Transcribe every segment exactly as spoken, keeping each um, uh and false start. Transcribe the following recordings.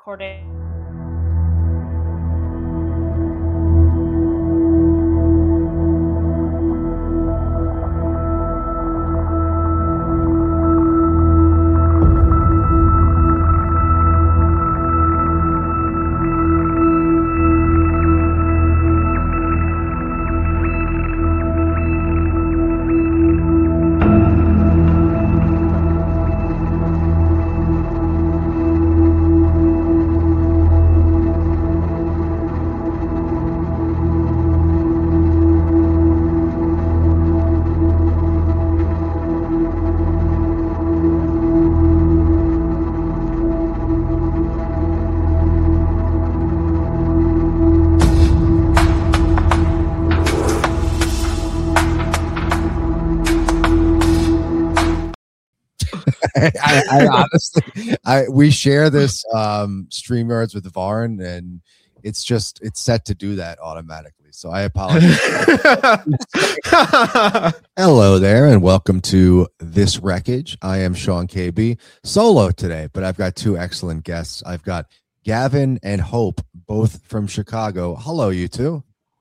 recording. I, I honestly, I we share this um, StreamYards with Varn, and it's just it's set to do that automatically. So I apologize. Hello there, and welcome to This Wreckage. I am Sean K B, solo today, but I've got two excellent guests. I've got Gavin and Hope, both from Chicago. Hello, you two.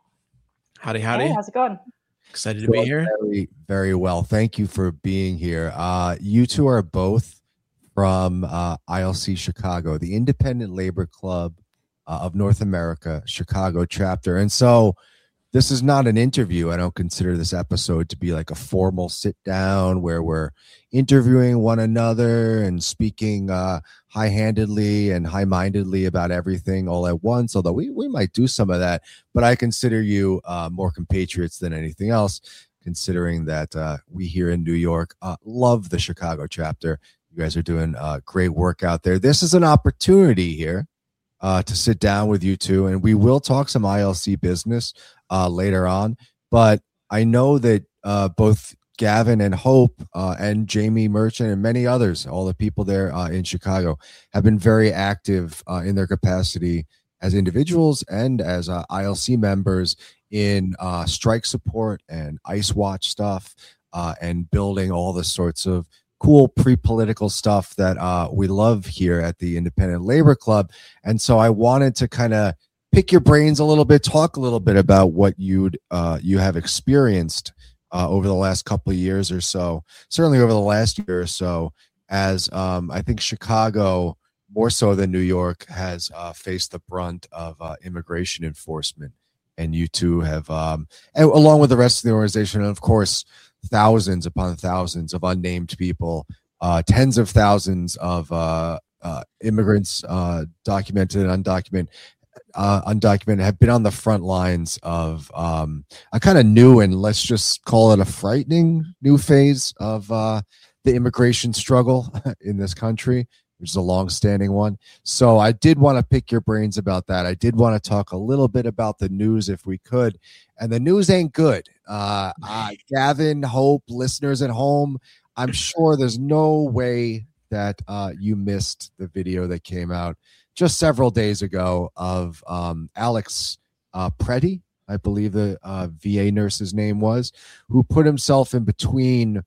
Howdy, howdy. Hey, how's it going? Excited to be here. Very, very well. Thank you for being here. Uh, you two are both from uh, I L C Chicago, the Independent Labor Club uh, of North America, Chicago chapter. And so this is not an interview. I don't consider this episode to be like a formal sit down where we're interviewing one another and speaking uh, high handedly and high mindedly about everything all at once. Although we, we might do some of that, but I consider you uh, more compatriots than anything else, considering that uh, we here in New York uh, love the Chicago chapter. You guys are doing uh, great work out there. This is an opportunity here uh, to sit down with you two, and we will talk some I L C business uh, later on. But I know that uh, both Gavin and Hope uh, and Jamie Merchant and many others, all the people there uh, in Chicago, have been very active uh, in their capacity as individuals and as uh, I L C members in uh, strike support and ICE Watch stuff uh, and building all the sorts of cool pre-political stuff that uh, we love here at the Independent Labor Club. And so I wanted to kind of pick your brains a little bit, talk a little bit about what you'd uh, you have experienced uh, over the last couple of years or so, certainly over the last year or so, as um, I think Chicago, more so than New York, has uh, faced the brunt of uh, immigration enforcement. And you two have, um, and along with the rest of the organization, and of course, thousands upon thousands of unnamed people, uh, tens of thousands of uh, uh, immigrants, uh, documented and undocumented, uh, undocumented, have been on the front lines of um, a kind of new, and let's just call it a frightening new phase of uh, the immigration struggle in this country, which is a long-standing one. So I did want to pick your brains about that. I did want to talk a little bit about the news if we could, and the news ain't good. Uh, uh, Gavin, Hope, listeners at home, I'm sure there's no way that uh, you missed the video that came out just several days ago of um, Alex uh, Preddy, I believe the uh, V A nurse's name was, who put himself in between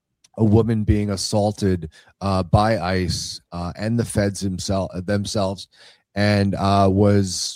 a woman being assaulted uh, by ICE uh, and the feds himself, themselves, and uh, was,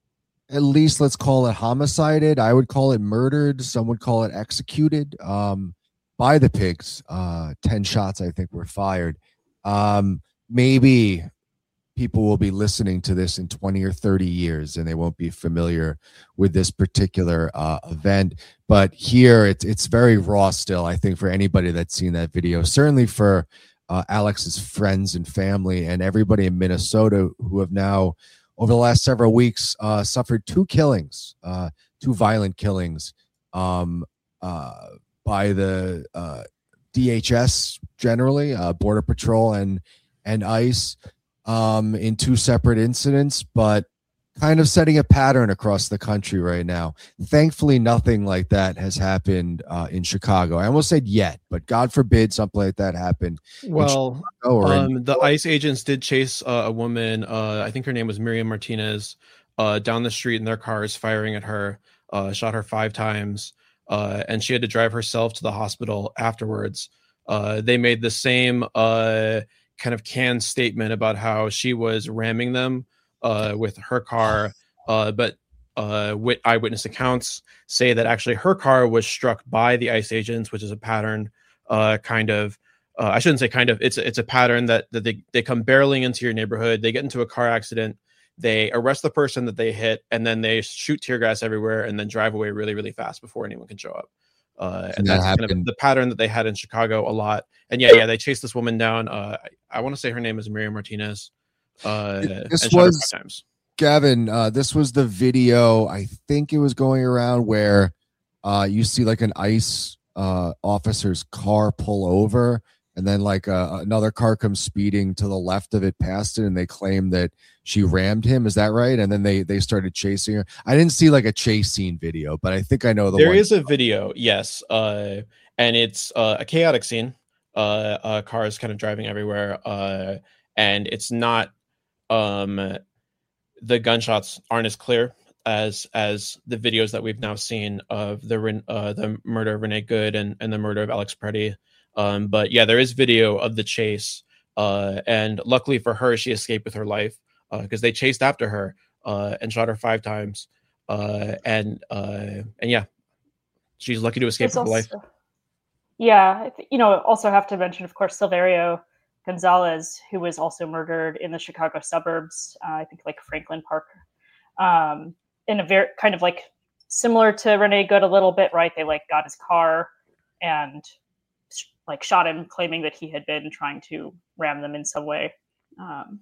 at least let's call it homicided. I would call it murdered. Some would call it executed um, by the pigs. Uh, ten shots, I think, were fired. Um, maybe people will be listening to this in twenty or thirty years and they won't be familiar with this particular uh, event. But here it's it's very raw still, I think, for anybody that's seen that video, certainly for uh, Alex's friends and family and everybody in Minnesota who have now, over the last several weeks, uh, suffered two killings, uh, two violent killings um, uh, by the uh, D H S generally, uh, Border Patrol and and ICE um, in two separate incidents, but kind of setting a pattern across the country right now. Thankfully, nothing like that has happened uh, in Chicago. I almost said yet, but God forbid something like that happened. Well, um, the ICE agents did chase uh, a woman. Uh, I think her name was Miriam Martinez, uh, down the street in their cars, firing at her, uh, shot her five times, uh, and she had to drive herself to the hospital afterwards. Uh, they made the same uh, kind of canned statement about how she was ramming them uh, with her car, uh, but uh, wit- eyewitness accounts say that actually her car was struck by the ICE agents, which is a pattern, uh, kind of. Uh, I shouldn't say kind of. It's it's a pattern that that they they come barreling into your neighborhood. They get into a car accident. They arrest the person that they hit, and then they shoot tear gas everywhere, and then drive away really really fast before anyone can show up. Uh, and that's kind of the pattern that they had in Chicago a lot. And yeah, yeah, they chased this woman down. Uh, I, I want to say her name is Miriam Martinez. Uh, this and was shot her five times. Gavin. Uh, this was the video. I think it was going around where uh, you see like an ICE uh, officer's car pull over, and then like uh, another car comes speeding to the left of it past it, and they claim that she rammed him. Is that right? And then they they started chasing her. I didn't see like a chase scene video, but I think I know the there one. is a video, yes, uh, and it's uh, a chaotic scene. Uh, uh, cars kind of driving everywhere, uh, and it's not. Um, the gunshots aren't as clear as as the videos that we've now seen of the uh, the murder of Renee Good and and the murder of Alex Preddy. Um, but yeah, there is video of the chase, uh, and luckily for her, she escaped with her life because uh, they chased after her uh, and shot her five times. Uh, and uh, and yeah, she's lucky to escape with her life. Yeah, you know, also have to mention, of course, Silverio Gonzalez, who was also murdered in the Chicago suburbs, uh, I think like Franklin Park, um, in a very kind of like similar to Renee Good a little bit, right? They like got his car and like shot him, claiming that he had been trying to ram them in some way. Um,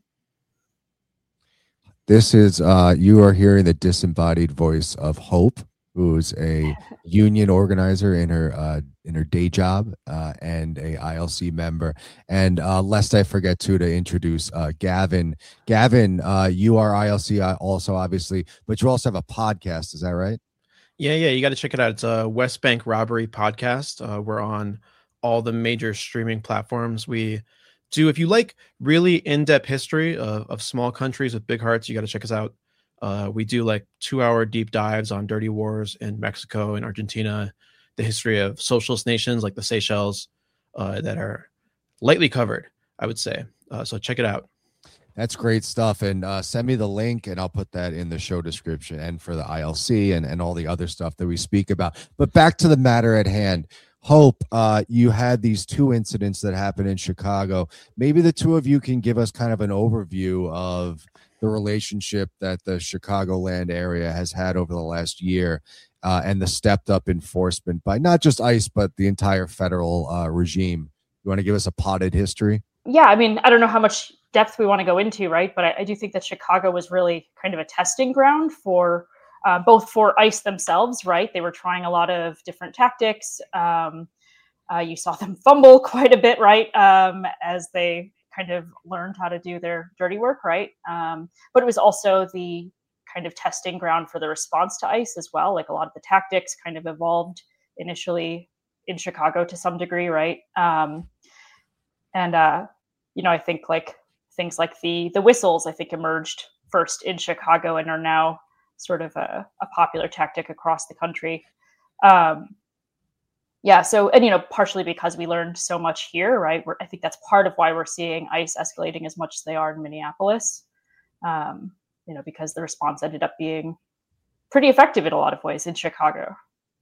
this is uh, you are hearing the disembodied voice of Hope, who's a union organizer in her uh, in her day job uh, and a I L C member. And uh, lest I forget too to introduce uh, Gavin. Gavin, uh, you are I L C also, obviously, but you also have a podcast. Is that right? Yeah, yeah, you got to check it out. It's a West Bank Robbery podcast. Uh, we're on all the major streaming platforms. We do, if you like really in-depth history of, of small countries with big hearts, you got to check us out. Uh, we do like two-hour deep dives on dirty wars in Mexico and Argentina, the history of socialist nations like the Seychelles uh, that are lightly covered, I would say. Uh, so check it out. That's great stuff. And uh, send me the link and I'll put that in the show description and for the I L C and, and all the other stuff that we speak about. But back to the matter at hand. Hope, uh, you had these two incidents that happened in Chicago. Maybe the two of you can give us kind of an overview of the relationship that the Chicagoland area has had over the last year uh, and the stepped up enforcement by not just ICE, but the entire federal uh, regime. You want to give us a potted history? Yeah, I mean, I don't know how much depth we want to go into, right? But I, I do think that Chicago was really kind of a testing ground for uh, both for ICE themselves, right? They were trying a lot of different tactics. Um, uh, you saw them fumble quite a bit, right? Um, as they kind of learned how to do their dirty work, right? Um, but it was also the kind of testing ground for the response to ICE as well. Like a lot of the tactics kind of evolved initially in Chicago to some degree, right? Um, and, uh, you know, I think like things like the the whistles, I think emerged first in Chicago and are now sort of a, a popular tactic across the country. Um, Yeah. So, and, you know, partially because we learned so much here, right? We're, I think that's part of why we're seeing ICE escalating as much as they are in Minneapolis, um, you know, because the response ended up being pretty effective in a lot of ways in Chicago.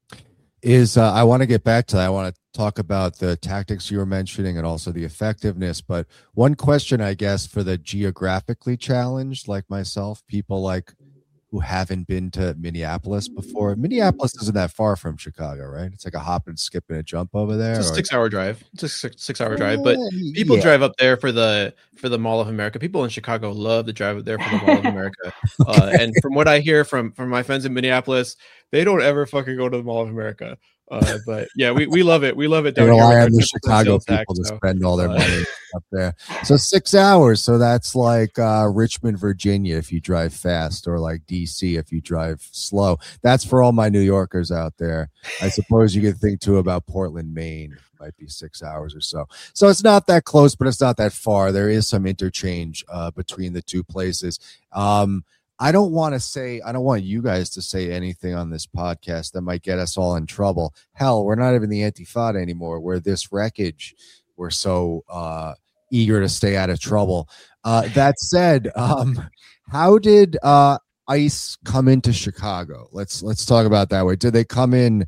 Is uh, I want to get back to that. I want to talk about the tactics you were mentioning and also the effectiveness. But one question, I guess, for the geographically challenged like myself, people like who haven't been to Minneapolis before. Minneapolis isn't that far from Chicago, right? It's like a hop and skip and a jump over there. It's a or... six-hour drive. It's a six, six-hour drive, but people yeah. drive up there for the for the Mall of America. People in Chicago love to drive up there for the Mall of America. Uh, and from what I hear from from my friends in Minneapolis, they don't ever fucking go to the Mall of America. Uh, but yeah, we, we love it. We love it. They rely on the Chicago people to so, spend all their uh, money up there. So six hours. So that's like uh, Richmond, Virginia, if you drive fast, or like D C if you drive slow. That's for all my New Yorkers out there. I suppose you could think too about Portland, Maine. Might be six hours or so. So it's not that close, but it's not that far. There is some interchange uh, between the two places. Um, I don't want to say, I don't want you guys to say anything on this podcast that might get us all in trouble. Hell, we're not even the Antifada anymore. We're this wreckage. We're so uh, eager to stay out of trouble. Uh, that said, um, how did uh, ICE come into Chicago? Let's let's talk about that way. Did they come in?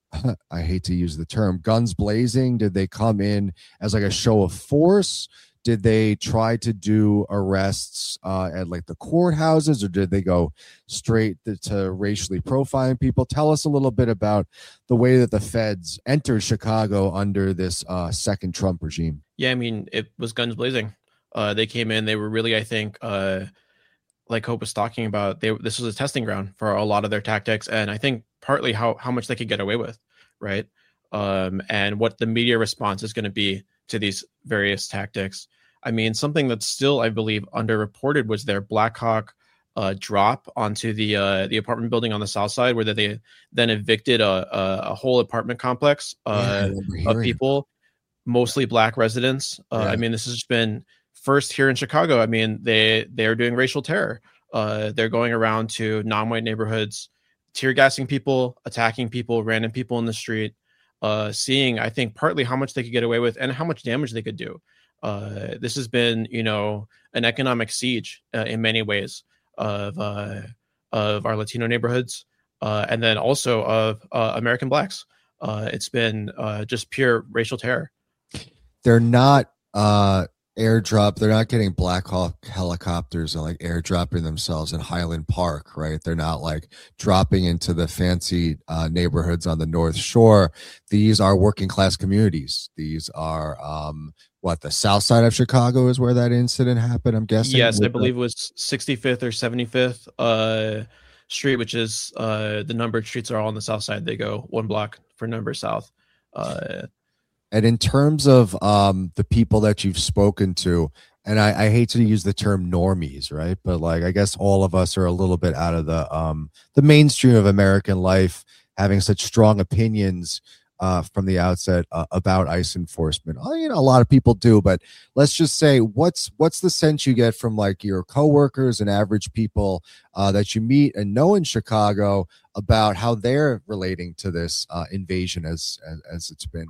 I hate to use the term guns blazing. Did they come in as like a show of force? Did they try to do arrests uh, at like the courthouses, or did they go straight to, to racially profiling people? Tell us a little bit about the way that the feds entered Chicago under this uh, second Trump regime. Yeah, I mean, it was guns blazing. Uh, they came in. They were really, I think, uh, like Hope was talking about, they this was a testing ground for a lot of their tactics, and I think partly how how much they could get away with, right? Um, and what the media response is going to be to these various tactics. I mean, something that's still, I believe, underreported was their Black Hawk uh, drop onto the uh, the apartment building on the south side, where they then evicted a, a, a whole apartment complex uh, yeah, of people, mostly Black residents. Uh, yeah. I mean, this has been first here in Chicago. I mean, they they're doing racial terror. Uh, they're going around to non-white neighborhoods, tear gassing people, attacking people, random people in the street, uh, seeing, I think, partly how much they could get away with and how much damage they could do. Uh, this has been, you know, an economic siege uh, in many ways of uh, of our Latino neighborhoods, uh, and then also of uh, American Blacks. Uh, it's been uh, just pure racial terror. They're not uh, airdrop. They're not getting Black Hawk helicopters and like airdropping themselves in Highland Park, right? They're not like dropping into the fancy uh, neighborhoods on the North Shore. These are working class communities. These are um, what, the south side of Chicago is where that incident happened, I'm guessing? Yes, I believe the- it was sixty-fifth or seventy-fifth uh, Street, which is uh, the numbered streets are all on the south side. They go one block for number south. Uh, and in terms of um, the people that you've spoken to, and I, I hate to use the term normies, right? But like, I guess all of us are a little bit out of the um, the mainstream of American life, having such strong opinions Uh, from the outset uh, about ICE enforcement. Oh, you know, a lot of people do, but let's just say, what's what's the sense you get from like your coworkers and average people uh, that you meet and know in Chicago about how they're relating to this uh, invasion as, as as it's been?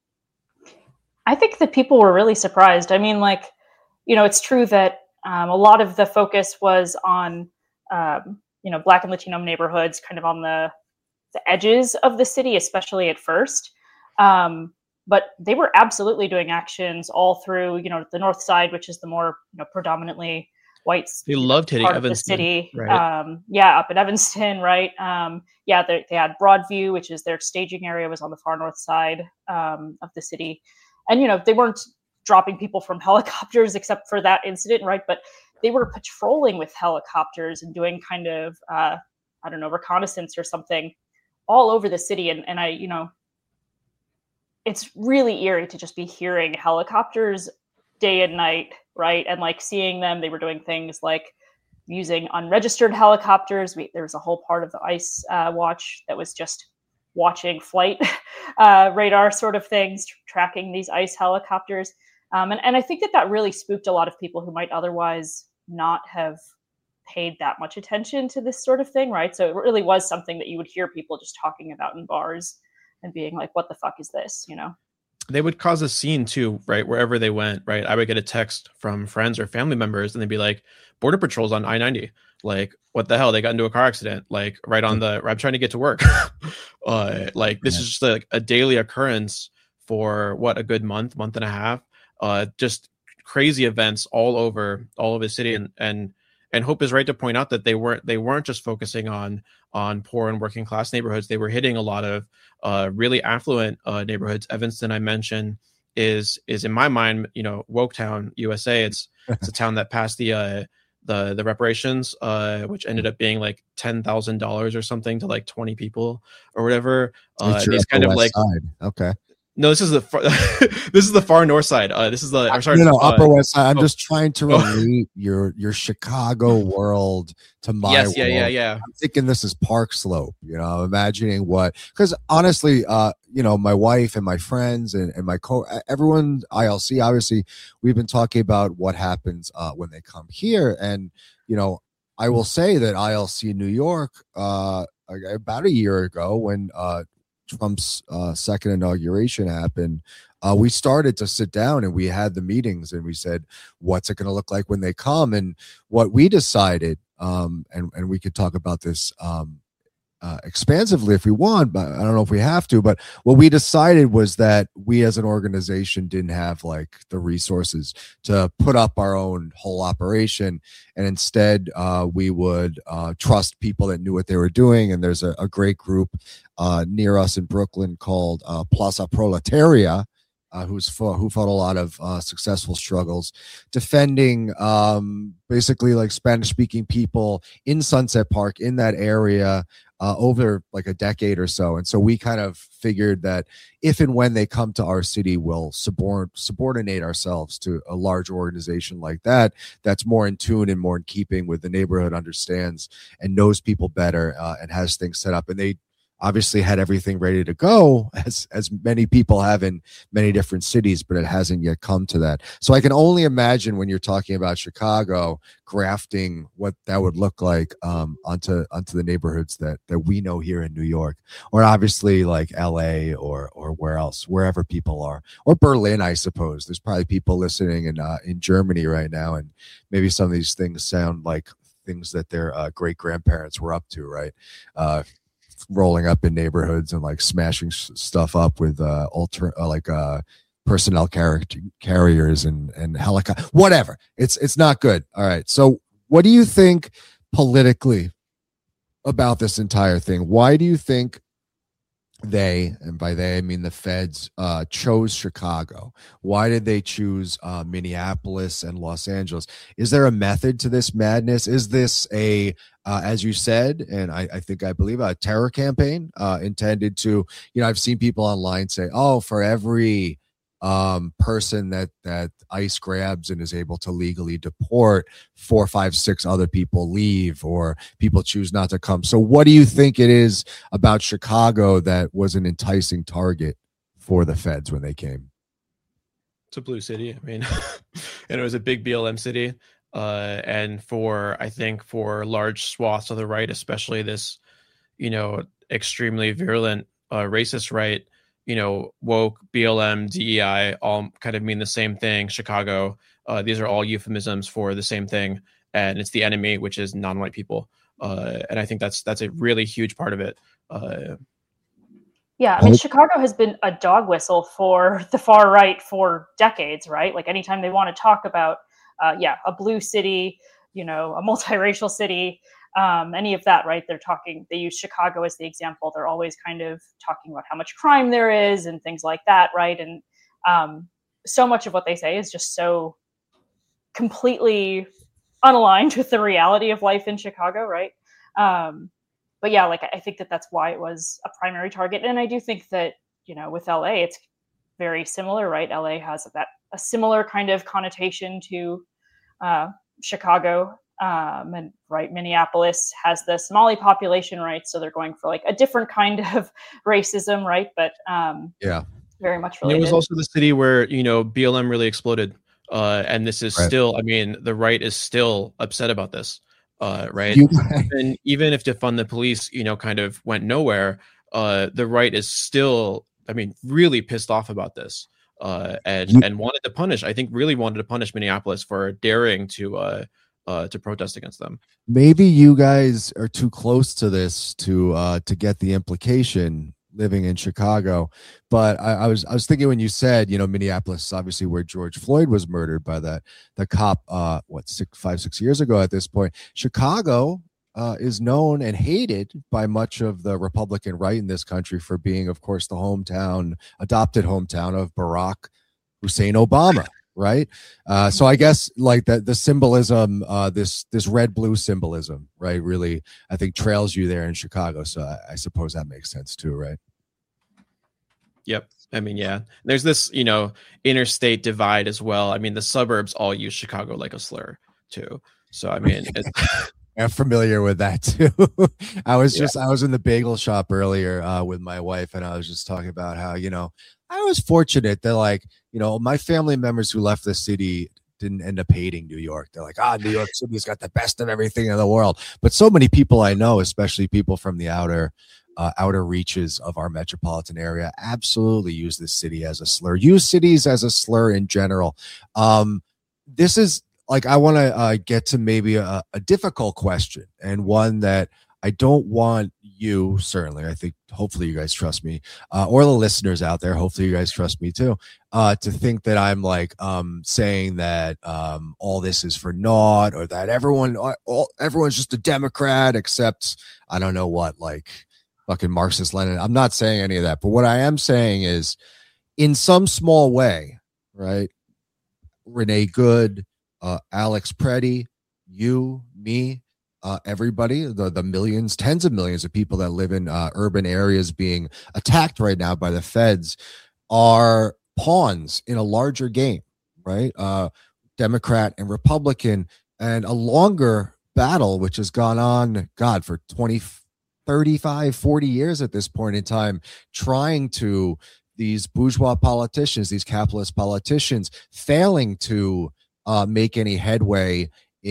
I think that people were really surprised. I mean, like, you know, it's true that um, a lot of the focus was on, um, you know, Black and Latino neighborhoods, kind of on the the edges of the city, especially at first. Um, but they were absolutely doing actions all through, you know, the north side, which is the more, you know, predominantly white. They loved hitting part Evanston, of the city. Right? Um, yeah, up at Evanston, right? Um, yeah, they, they had Broadview, which is their staging area, was on the far north side um, of the city. And, you know, they weren't dropping people from helicopters except for that incident, right? But they were patrolling with helicopters and doing kind of, uh, I don't know, reconnaissance or something all over the city. And, and I, you know, it's really eerie to just be hearing helicopters day and night, right? And like seeing them, they were doing things like using unregistered helicopters. We, there was a whole part of the ICE uh, watch that was just watching flight uh, radar sort of things, tr- tracking these ICE helicopters. Um, and, and I think that that really spooked a lot of people who might otherwise not have paid that much attention to this sort of thing, right? So it really was something that you would hear people just talking about in bars and being like, what the fuck is this, you know? They would cause a scene too, right? Wherever they went, right? I would get a text from friends or family members and they'd be like, Border Patrol's on I ninety. Like, what the hell? They got into a car accident, like right on the, I'm trying to get to work. uh, like this is just like a daily occurrence for what, a good month, month and a half. Uh, just crazy events all over, all over the city. And, and, And Hope is right to point out that they weren't they weren't just focusing on on poor and working class neighborhoods. They were hitting a lot of uh, really affluent uh, neighborhoods. Evanston, I mentioned, is is in my mind, you know, Woketown, U S A. It's it's a town that passed the uh, the the reparations, uh, which ended up being like ten thousand dollars or something to like twenty people or whatever. Uh, these kind of like side. Okay. No, this is the far, this is the far north side. Uh, this is the I'm sorry, no, no, uh, Upper West Side. I'm oh. just trying to relate your your Chicago world to my yes, world. yeah, yeah, yeah. I'm thinking this is Park Slope. You know, I'm imagining what, because honestly, uh, you know, my wife and my friends and, and my co, everyone I L C, obviously, we've been talking about what happens uh, when they come here, and you know, I will say that I L C New York, uh, about a year ago when uh. Trump's uh, second inauguration happened, uh, we started to sit down and we had the meetings and we said, what's it going to look like when they come? And what we decided, um, and, and we could talk about this um, uh, expansively if we want, but I don't know if we have to, but what we decided was that we as an organization didn't have like the resources to put up our own whole operation. And instead uh, we would uh, trust people that knew what they were doing. And there's a, a great group uh, near us in Brooklyn called uh, Plaza Proletaria, Uh, who's fought, who fought a lot of uh, successful struggles defending um, basically like Spanish speaking people in Sunset Park in that area uh, over like a decade or so. And so we kind of figured that if and when they come to our city, we'll subord- subordinate ourselves to a large organization like that, that's more in tune and more in keeping with the neighborhood, understands and knows people better uh, and has things set up. And they obviously had everything ready to go, as as many people have in many different cities, but it hasn't yet come to that. So I can only imagine when you're talking about Chicago, grafting what that would look like um, onto onto the neighborhoods that that we know here in New York, or obviously like L A or or where else, wherever people are, or Berlin, I suppose. There's probably people listening in uh, in Germany right now, and maybe some of these things sound like things that their uh, great grandparents were up to, right? Uh, rolling up in neighborhoods and like smashing sh- stuff up with uh alter uh, like uh personnel car- carriers and and helicopter, whatever. It's it's not good. All right, so what do you think politically about this entire thing? Why do you think they, and by they I mean the feds, uh chose Chicago? Why did they choose uh Minneapolis and Los Angeles? Is there a method to this madness? Is this a uh, as you said, and I, I think I believe a terror campaign uh intended to, you know, I've seen people online say, oh, for every um person that that ICE grabs and is able to legally deport, four, five, six other people leave, or people choose not to come. So what do you think it is about Chicago that was an enticing target for the feds when they came? It's a blue city. I mean, and it was a big B L M city. Uh, and for, I think for large swaths of the right, especially this, you know, extremely virulent uh, racist right, you know, woke, B L M, D E I all kind of mean the same thing. Chicago, uh, these are all euphemisms for the same thing. And it's the enemy, which is non-white people. Uh, and I think that's that's a really huge part of it. Uh, yeah, I mean, Chicago has been a dog whistle for the far right for decades, right? Like anytime they want to talk about, uh, yeah, a blue city, you know, a multiracial city, um, any of that, right? They're talking, they use Chicago as the example. They're always kind of talking about how much crime there is and things like that, right? And um, so much of what they say is just so completely unaligned with the reality of life in Chicago, right? Um, but yeah, like I think that that's why it was a primary target. And I do think that, you know, with L A, it's very similar, right? L A has that a similar kind of connotation to uh, Chicago. Um, and right, Minneapolis has the Somali population, right? So they're going for like a different kind of racism, right? But um, yeah, very much related. It was also the city where, you know, B L M really exploded. Uh, and this is right. still, I mean, the right is still upset about this, uh, right? You- and even if defund the police, you know, kind of went nowhere, uh, the right is still, I mean, really pissed off about this, uh, and you- and wanted to punish. I think really wanted to punish Minneapolis for daring to uh, uh, to protest against them. Maybe you guys are too close to this to uh, to get the implication. Living in Chicago, but I, I was I was thinking when you said, you know, Minneapolis is obviously where George Floyd was murdered by that the cop uh what six five six years ago at this point. Chicago uh is known and hated by much of the Republican right in this country for being, of course, the hometown, adopted hometown of Barack Hussein Obama, right? Uh so I guess like that the symbolism, uh this this red blue symbolism, right, really I think trails you there in Chicago. So I, I suppose that makes sense too, right? Yep. I mean, yeah, there's this, you know, interstate divide as well. I mean, the suburbs all use Chicago like a slur too. So, I mean, it's I'm familiar with that too. I was just, yeah. I was in the bagel shop earlier uh, with my wife, and I was just talking about how, you know, I was fortunate that, like, you know, my family members who left the city didn't end up hating New York. They're like, ah, New York City's got the best of everything in the world. But so many people I know, especially people from the outer uh, outer reaches of our metropolitan area absolutely use this city as a slur. Use cities as a slur in general. Um, this is like I want to uh, get to maybe a, a difficult question, and one that I don't want you, certainly, I think hopefully you guys trust me, uh, or the listeners out there, hopefully you guys trust me too, uh, to think that I'm like um, saying that um, all this is for naught, or that everyone, all, everyone's just a Democrat except, I don't know what, like fucking Marxist Lenin. I'm not saying any of that, but what I am saying is, in some small way, right, Renee Good, uh, Alex Preddy, you, me, Uh, everybody, the, the millions, tens of millions of people that live in uh, urban areas being attacked right now by the feds are pawns in a larger game, right? Uh, Democrat and Republican, and a longer battle, which has gone on, God, for twenty, thirty-five, forty years at this point in time, trying to, these bourgeois politicians, these capitalist politicians, failing to uh, make any headway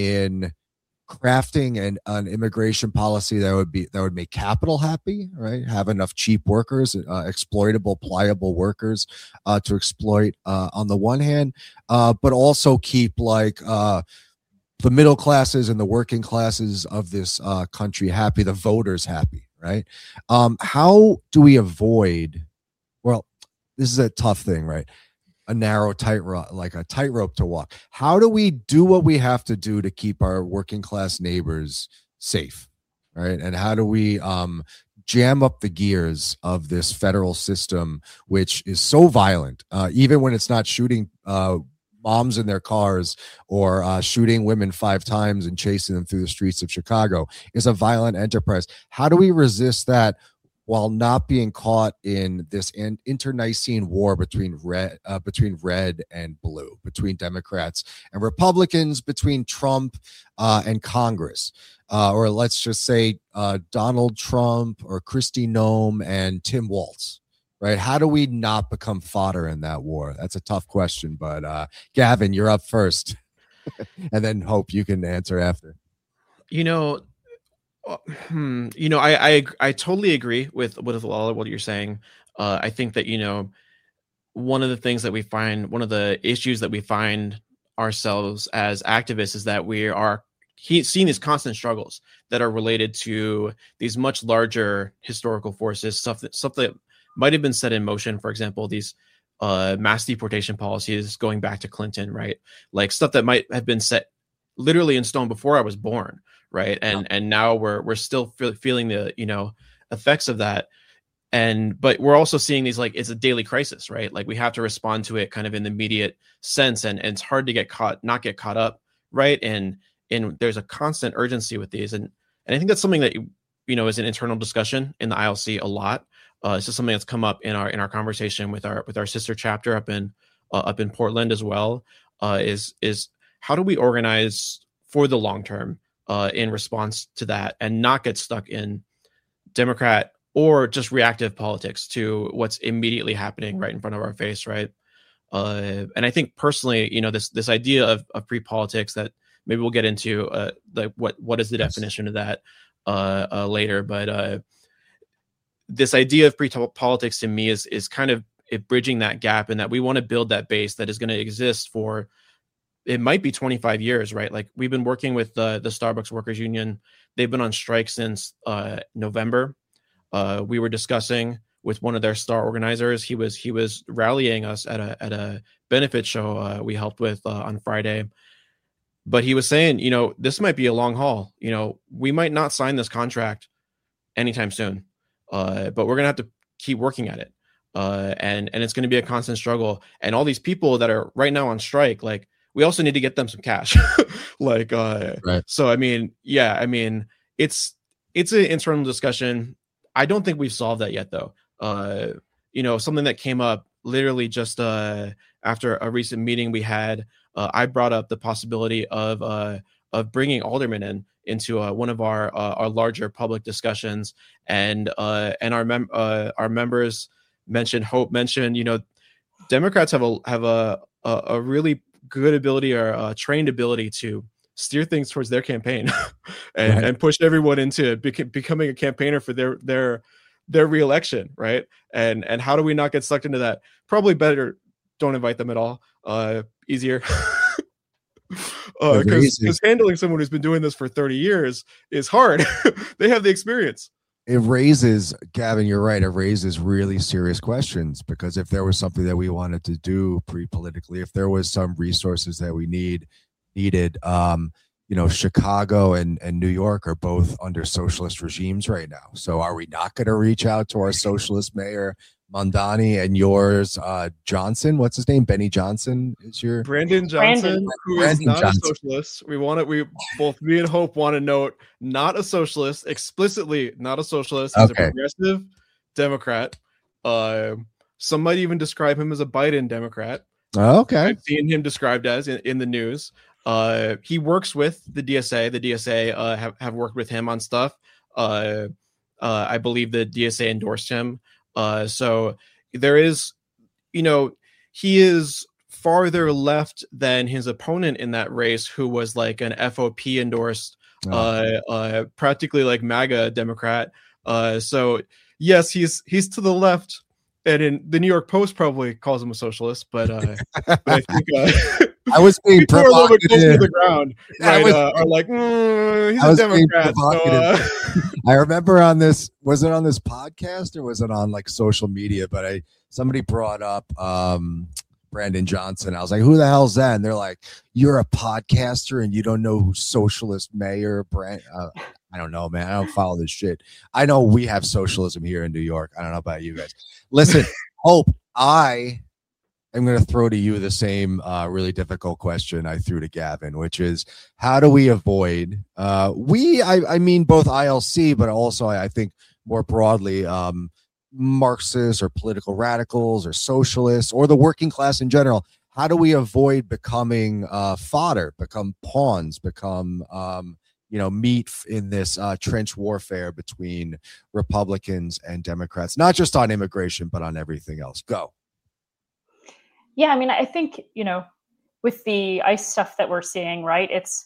in crafting an, an immigration policy that would be that would make capital happy, right? Have enough cheap workers, uh, exploitable, pliable workers uh, to exploit uh, on the one hand, uh, but also keep like uh, the middle classes and the working classes of this uh, country happy, the voters happy, right? Um, how do we avoid? Well, this is a tough thing, right? A narrow tightrope, like a tightrope to walk. How do we do what we have to do to keep our working class neighbors safe, right? And how do we um, jam up the gears of this federal system, which is so violent, uh, even when it's not shooting uh, moms in their cars or uh, shooting women five times and chasing them through the streets of Chicago, is a violent enterprise. How do we resist that while not being caught in this internecine war between red, uh, between red and blue, between Democrats and Republicans, between Trump uh, and Congress, uh, or let's just say uh, Donald Trump or Kristi Noem and Tim Walz, right? How do we not become fodder in that war? That's a tough question, but uh, Gavin, you're up first, and then Hope, you can answer after. You know, Hmm, you know, I, I I totally agree with with all of what you're saying. Uh, I think that, you know, one of the things that we find, one of the issues that we find ourselves as activists is that we are he, seeing these constant struggles that are related to these much larger historical forces, stuff that stuff that might have been set in motion. For example, these uh, mass deportation policies going back to Clinton, right? Like stuff that might have been set literally in stone before I was born. Right. And and now we're we're still feel, feeling the, you know, effects of that. And but we're also seeing these, like, it's a daily crisis. Right. Like we have to respond to it kind of in the immediate sense. And, and it's hard to get caught, not get caught up. Right. And and there's a constant urgency with these. And, and I think that's something that, you know, is an internal discussion in the I L C a lot. Uh, it's just something that's come up in our in our conversation with our with our sister chapter up in uh, up in Portland as well. Uh, is is how do we organize for the long term? Uh, in response to that, and not get stuck in Democrat or just reactive politics to what's immediately happening right in front of our face, right? Uh, and I think personally, you know, this this idea of, of pre-politics that maybe we'll get into, uh, like what what is the yes. definition of that uh, uh, later, but uh, this idea of pre-politics to me is is kind of it bridging that gap, and that we want to build that base that is going to exist for. It might be twenty-five years, right? Like we've been working with the, the Starbucks Workers Union. They've been on strike since uh, November. Uh, we were discussing with one of their star organizers. He was he was rallying us at a at a benefit show uh, we helped with uh, on Friday. But he was saying, you know, this might be a long haul. You know, we might not sign this contract anytime soon, uh, but we're gonna have to keep working at it, uh, and and it's going to be a constant struggle. And all these people that are right now on strike, like. We also need to get them some cash. like, uh, right. So, I mean, yeah, I mean, it's, it's an internal discussion. I don't think we've solved that yet though. Uh, you know, something that came up literally just, uh, after a recent meeting we had, uh, I brought up the possibility of, uh, of bringing aldermen in into uh, one of our, uh, our larger public discussions. And, uh, and our mem- uh, our members mentioned, Hope mentioned, you know, Democrats have a, have a, a, a really good ability or uh, trained ability to steer things towards their campaign and, right. and push everyone into bec- becoming a campaigner for their their their reelection, right? And and how do we not get sucked into that? Probably better don't invite them at all. Uh, easier. Because uh, handling someone who's been doing this for thirty years is hard. They have the experience. It raises, Gavin, you're right. It raises really serious questions, because if there was something that we wanted to do pre-politically, if there was some resources that we need needed, um, you know, Chicago and, and New York are both under socialist regimes right now. So are we not going to reach out to our socialist mayor, Mondani, and yours, uh, Johnson? What's his name? Benny Johnson is your Brandon Johnson, Brandon. who Brandon is not Johnson. a socialist. We want it. We both me and Hope want to note, not a socialist, explicitly not a socialist. He's okay. a progressive Democrat. Uh, some might even describe him as a Biden Democrat. Oh, okay, I've seen him described as in, in the news. Uh, he works with the D S A. The D S A uh, have have worked with him on stuff. Uh, uh, I believe the D S A endorsed him. Uh, so there is, you know, he is farther left than his opponent in that race, who was like an F O P endorsed, oh. uh, uh, practically like MAGA Democrat. Uh, so yes, he's he's to the left, and in the New York Post probably calls him a socialist, but, uh, but I think uh, I was being people are a little bit close to the ground, right? Was, uh, are like, mm, he's a Democrat. So, uh... I remember on this, was it on this podcast or was it on like social media? But I somebody brought up um, Brandon Johnson. I was like, who the hell's that? And they're like, you're a podcaster and you don't know who socialist mayor Brand. Uh, I don't know, man. I don't follow this shit. I know we have socialism here in New York. I don't know about you guys. Listen, Hope, I am going to throw to you the same uh, really difficult question I threw to Gavin, which is, how do we avoid, uh, we, I, I mean, both I L C, but also I, I think more broadly, um, Marxists or political radicals or socialists or the working class in general. How do we avoid becoming uh, fodder, become pawns, become, um, you know, meat in this uh, trench warfare between Republicans and Democrats, not just on immigration, but on everything else? Go. Yeah, I mean, I think, you know, with the ICE stuff that we're seeing, right, it's,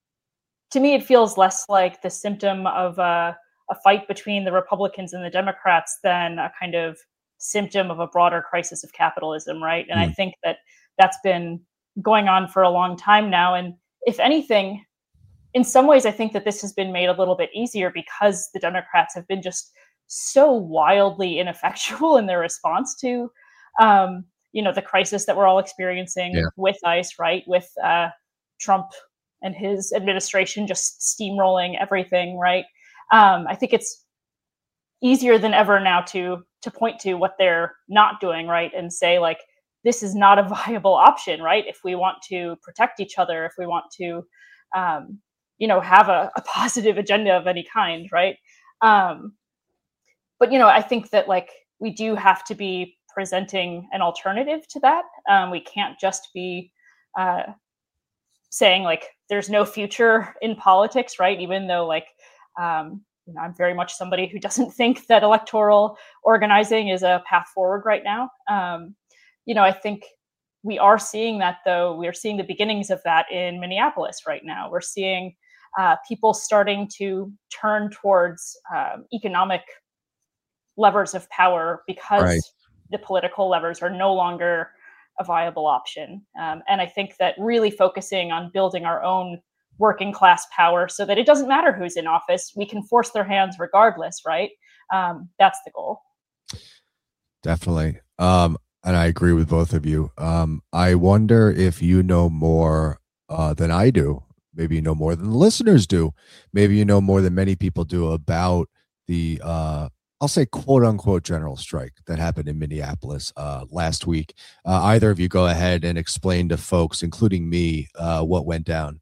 to me, it feels less like the symptom of a, a fight between the Republicans and the Democrats than a kind of symptom of a broader crisis of capitalism, right? And mm. I think that that's been going on for a long time now. And if anything, in some ways, I think that this has been made a little bit easier because the Democrats have been just so wildly ineffectual in their response to um, you know, the crisis that we're all experiencing yeah. with ICE, right? With uh, Trump and his administration just steamrolling everything, right? Um, I think it's easier than ever now to to point to what they're not doing, right? And say, like, this is not a viable option, right? If we want to protect each other, if we want to, um, you know, have a, a positive agenda of any kind, right? Um, but, you know, I think that, like, we do have to be presenting an alternative to that. Um, we can't just be uh, saying, like, there's no future in politics, right? Even though, like, um, you know, I'm very much somebody who doesn't think that electoral organizing is a path forward right now. Um, you know, I think we are seeing that, though. We are seeing the beginnings of that in Minneapolis right now. We're seeing uh, people starting to turn towards um, economic levers of power because right. the political levers are no longer a viable option. Um, and I think that really focusing on building our own working class power so that it doesn't matter who's in office, we can force their hands regardless, right? Um, that's the goal. Definitely. Um, and I agree with both of you. Um, I wonder if you know more uh, than I do. Maybe you know more than the listeners do. Maybe you know more than many people do about the uh, I'll say quote unquote general strike that happened in Minneapolis uh, last week. Uh, either of you go ahead and explain to folks, including me, uh, what went down.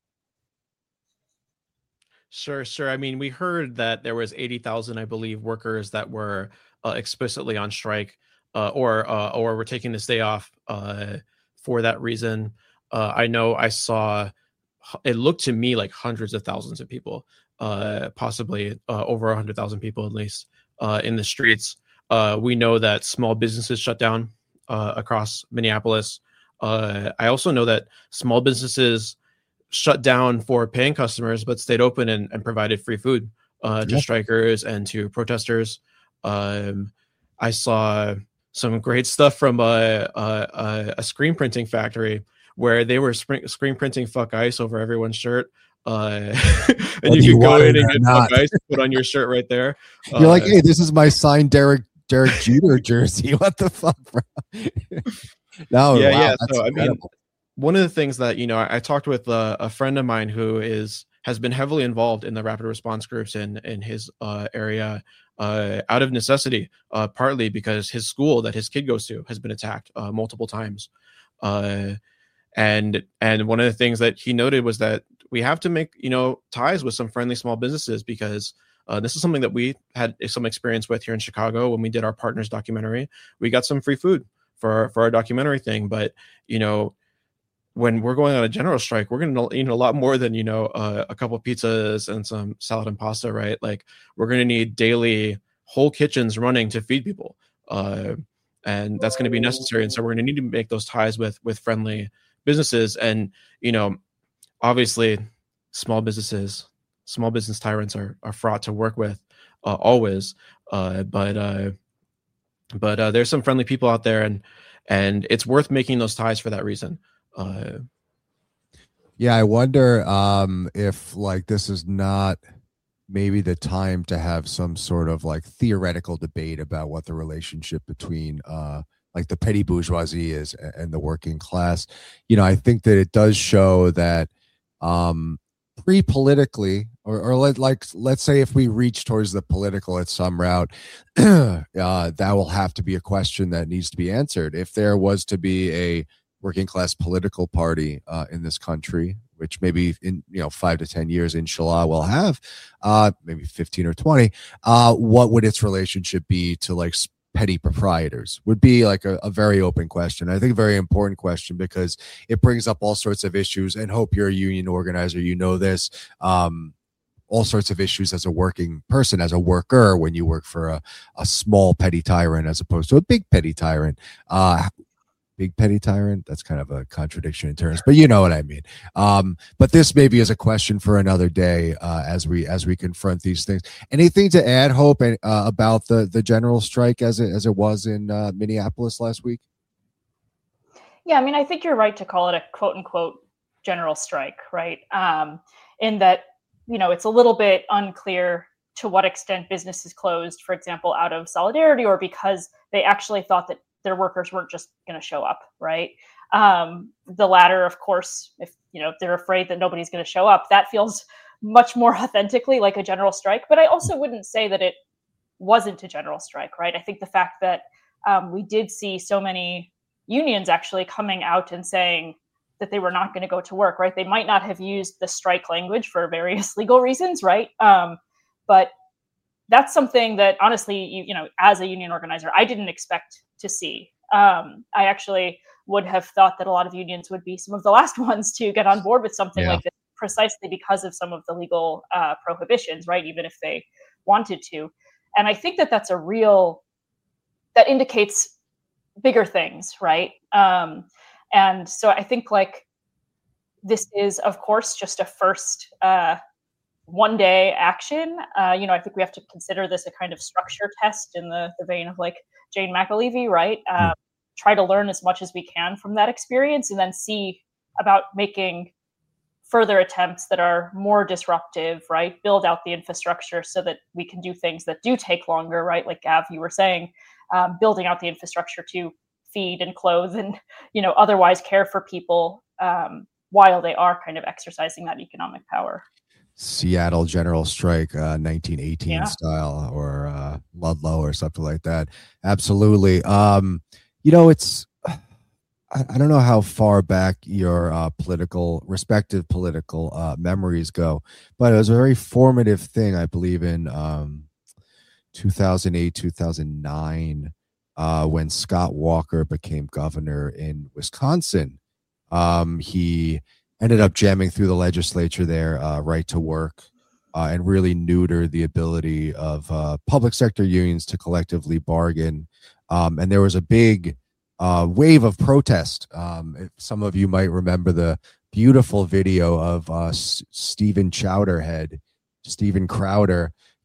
Sure, sure. I mean, we heard that there was eighty thousand, I believe, workers that were uh, explicitly on strike uh, or uh, or were taking this day off uh, for that reason. Uh, I know I saw, it looked to me like hundreds of thousands of people, uh, possibly uh, over one hundred thousand people at least. Uh, in the streets. Uh, we know that small businesses shut down uh, across Minneapolis. Uh, I also know that small businesses shut down for paying customers, but stayed open and, and provided free food uh, to yeah. strikers and to protesters. Um, I saw some great stuff from a, a, a screen printing factory where they were screen, screen printing "fuck ice" over everyone's shirt. Uh, and you, you could go in and get "fuck ice" put on your shirt right there. You're uh, like, hey, this is my signed Derek Derek Jeter jersey. What the fuck, bro? No, yeah, wow, yeah. that's So incredible. I mean, one of the things that you know, I, I talked with a, a friend of mine who is has been heavily involved in the rapid response groups in in his uh, area, uh, out of necessity, uh, partly because his school that his kid goes to has been attacked uh, multiple times, uh, and and one of the things that he noted was that we have to make you know ties with some friendly small businesses, because uh, this is something that we had some experience with here in Chicago when we did our Partners documentary. We got some free food for our, for our documentary thing, but you know, when we're going on a general strike, we're going to need a lot more than, you know, uh, a couple of pizzas and some salad and pasta, right? Like, we're going to need daily whole kitchens running to feed people. Uh, and that's going to be necessary. And so we're going to need to make those ties with, with friendly businesses. And, you know, obviously small businesses, small business tyrants are, are fraught to work with uh, always. Uh, but, uh, but uh, there's some friendly people out there, and, and it's worth making those ties for that reason. Uh, yeah, I wonder um, if like this is not maybe the time to have some sort of like theoretical debate about what the relationship between uh, like the petty bourgeoisie is and the working class. You know, I think that it does show that um, pre-politically, or, or let, like let's say if we reach towards the political at some route, uh, that will have to be a question that needs to be answered. If there was to be a working class political party uh, in this country, which maybe in you know five to ten years, inshallah, we'll have, uh, maybe fifteen or twenty. Uh, what would its relationship be to like petty proprietors? Would be like a, a very open question. I think a very important question, because it brings up all sorts of issues. And Hope, you're a union organizer, you know this. Um, all sorts of issues as a working person, as a worker, when you work for a, a small petty tyrant as opposed to a big petty tyrant. Uh, Big petty tyrant, that's kind of a contradiction in terms, but you know what I mean. Um, but this maybe is a question for another day uh, as we as we confront these things. Anything to add, Hope, uh, about the the general strike as it as it was in uh, Minneapolis last week? Yeah, I mean, I think you're right to call it a quote unquote general strike, right? Um, in that, you know, it's a little bit unclear to what extent businesses closed, for example, out of solidarity, or because they actually thought that their workers weren't just going to show up, right? Um, the latter, of course, if you know if they're afraid that nobody's going to show up, that feels much more authentically like a general strike. But I also wouldn't say that it wasn't a general strike, right? I think the fact that um, we did see so many unions actually coming out and saying that they were not going to go to work, right? They might not have used the strike language for various legal reasons, right? Um, but that's something that honestly, you, you know, as a union organizer, I didn't expect to see. Um, I actually would have thought that a lot of unions would be some of the last ones to get on board with something yeah. like this, precisely because of some of the legal uh, prohibitions, right? Even if they wanted to. And I think that that's a real, that indicates bigger things, right? Um, and so I think like this is, of course, just a first uh, one day action. Uh, you know, I think we have to consider this a kind of structure test in the, the vein of like Jane McAlevey, right? Um, mm. Try to learn as much as we can from that experience, and then see about making further attempts that are more disruptive, right? Build out the infrastructure so that we can do things that do take longer, right? Like Gav, you were saying, um, building out the infrastructure to feed and clothe and, you know, otherwise care for people um, while they are kind of exercising that economic power. Seattle general strike, uh, nineteen eighteen yeah. style, or uh, Ludlow or something like that. Absolutely. Um, you know, it's, I, I don't know how far back your uh, political, respective political uh, memories go, but it was a very formative thing, I believe, in um, two thousand eight, two thousand nine, uh, when Scott Walker became governor in Wisconsin. Um, he ended up jamming through the legislature there, uh, right to work, uh, and really neutered the ability of uh, public sector unions to collectively bargain. Um, and there was a big uh, wave of protest. Um, if some of you might remember the beautiful video of uh, S- Stephen Chowderhead, Stephen Crowder,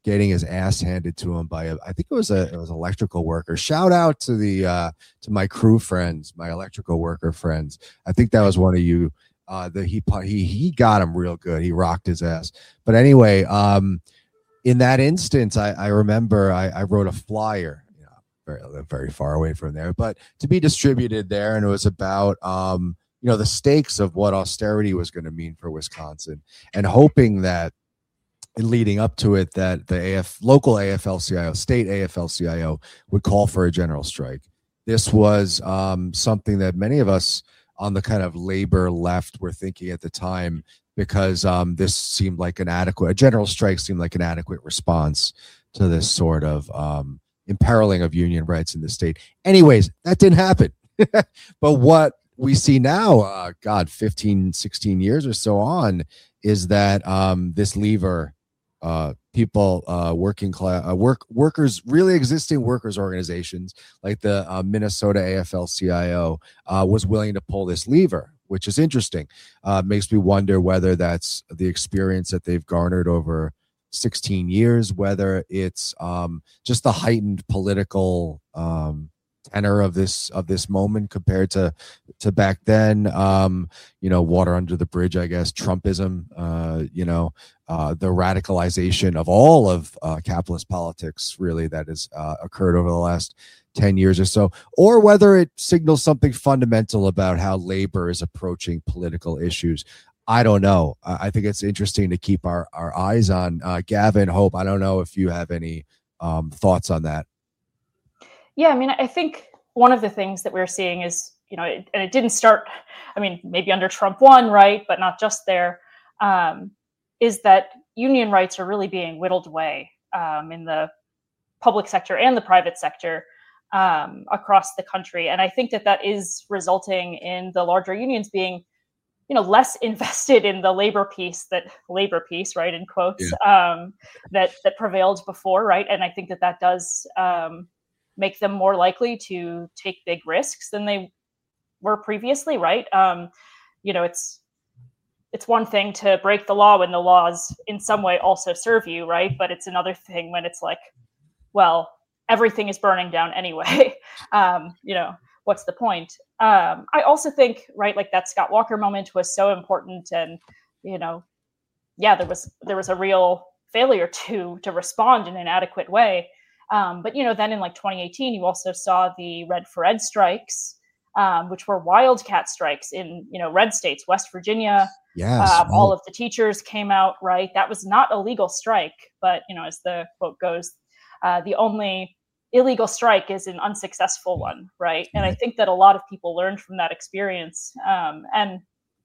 getting his ass handed to him by a, I think it was a it was electrical worker. Shout out to the uh, to my crew friends, my electrical worker friends. I think that was one of you. Uh, that he he he got him real good. He rocked his ass. But anyway, um, in that instance, I, I remember I, I wrote a flyer. You know, very very far away from there, but to be distributed there, and it was about um, you know, the stakes of what austerity was going to mean for Wisconsin, and hoping that, leading up to it, that the A F local A F L C I O, state A F L C I O would call for a general strike. This was um, something that many of us on the kind of labor left were thinking at the time, because um, this seemed like an adequate, a general strike seemed like an adequate response to this sort of um, imperiling of union rights in the state. Anyways, that didn't happen. But what we see now, uh, God, fifteen, sixteen years or so on, is that um, this lever, uh, people, uh, working class, uh, work workers, really existing workers organizations like the uh, Minnesota A F L C I O uh, was willing to pull this lever, which is interesting. Uh, makes me wonder whether that's the experience that they've garnered over sixteen years, whether it's um, just the heightened political um, tenor of this of this moment compared to to back then. Um, you know, water under the bridge, I guess. Trumpism. Uh, you know, uh, the radicalization of all of uh, capitalist politics, really, that has uh, occurred over the last ten years or so, or whether it signals something fundamental about how labor is approaching political issues. I don't know. I think it's interesting to keep our, our eyes on. Uh, Gavin, Hope, I don't know if you have any um, thoughts on that. Yeah, I mean, I think one of the things that we're seeing is, you know, it, and it didn't start, I mean, maybe under Trump one, right, but not just there, um, is that union rights are really being whittled away um, in the public sector and the private sector um, across the country. And I think that that is resulting in the larger unions being, you know, less invested in the labor piece, that labor piece, right, in quotes, yeah. um, that that prevailed before, right? And I think that that does um, make them more likely to take big risks than they were previously, right? Um, you know, it's it's one thing to break the law when the laws in some way also serve you, right? But it's another thing when it's like, well, everything is burning down anyway. um, you know, what's the point? Um, I also think, right, like that Scott Walker moment was so important, and you know, yeah, there was there was a real failure to to respond in an adequate way. Um, but you know, then in like twenty eighteen, you also saw the Red for Ed strikes, um, which were wildcat strikes in you know red states, West Virginia. Yes, um, all of the teachers came out, right? That was not a legal strike, but you know, as the quote goes, uh, the only illegal strike is an unsuccessful one, right? And I think that a lot of people learned from that experience. Um, and,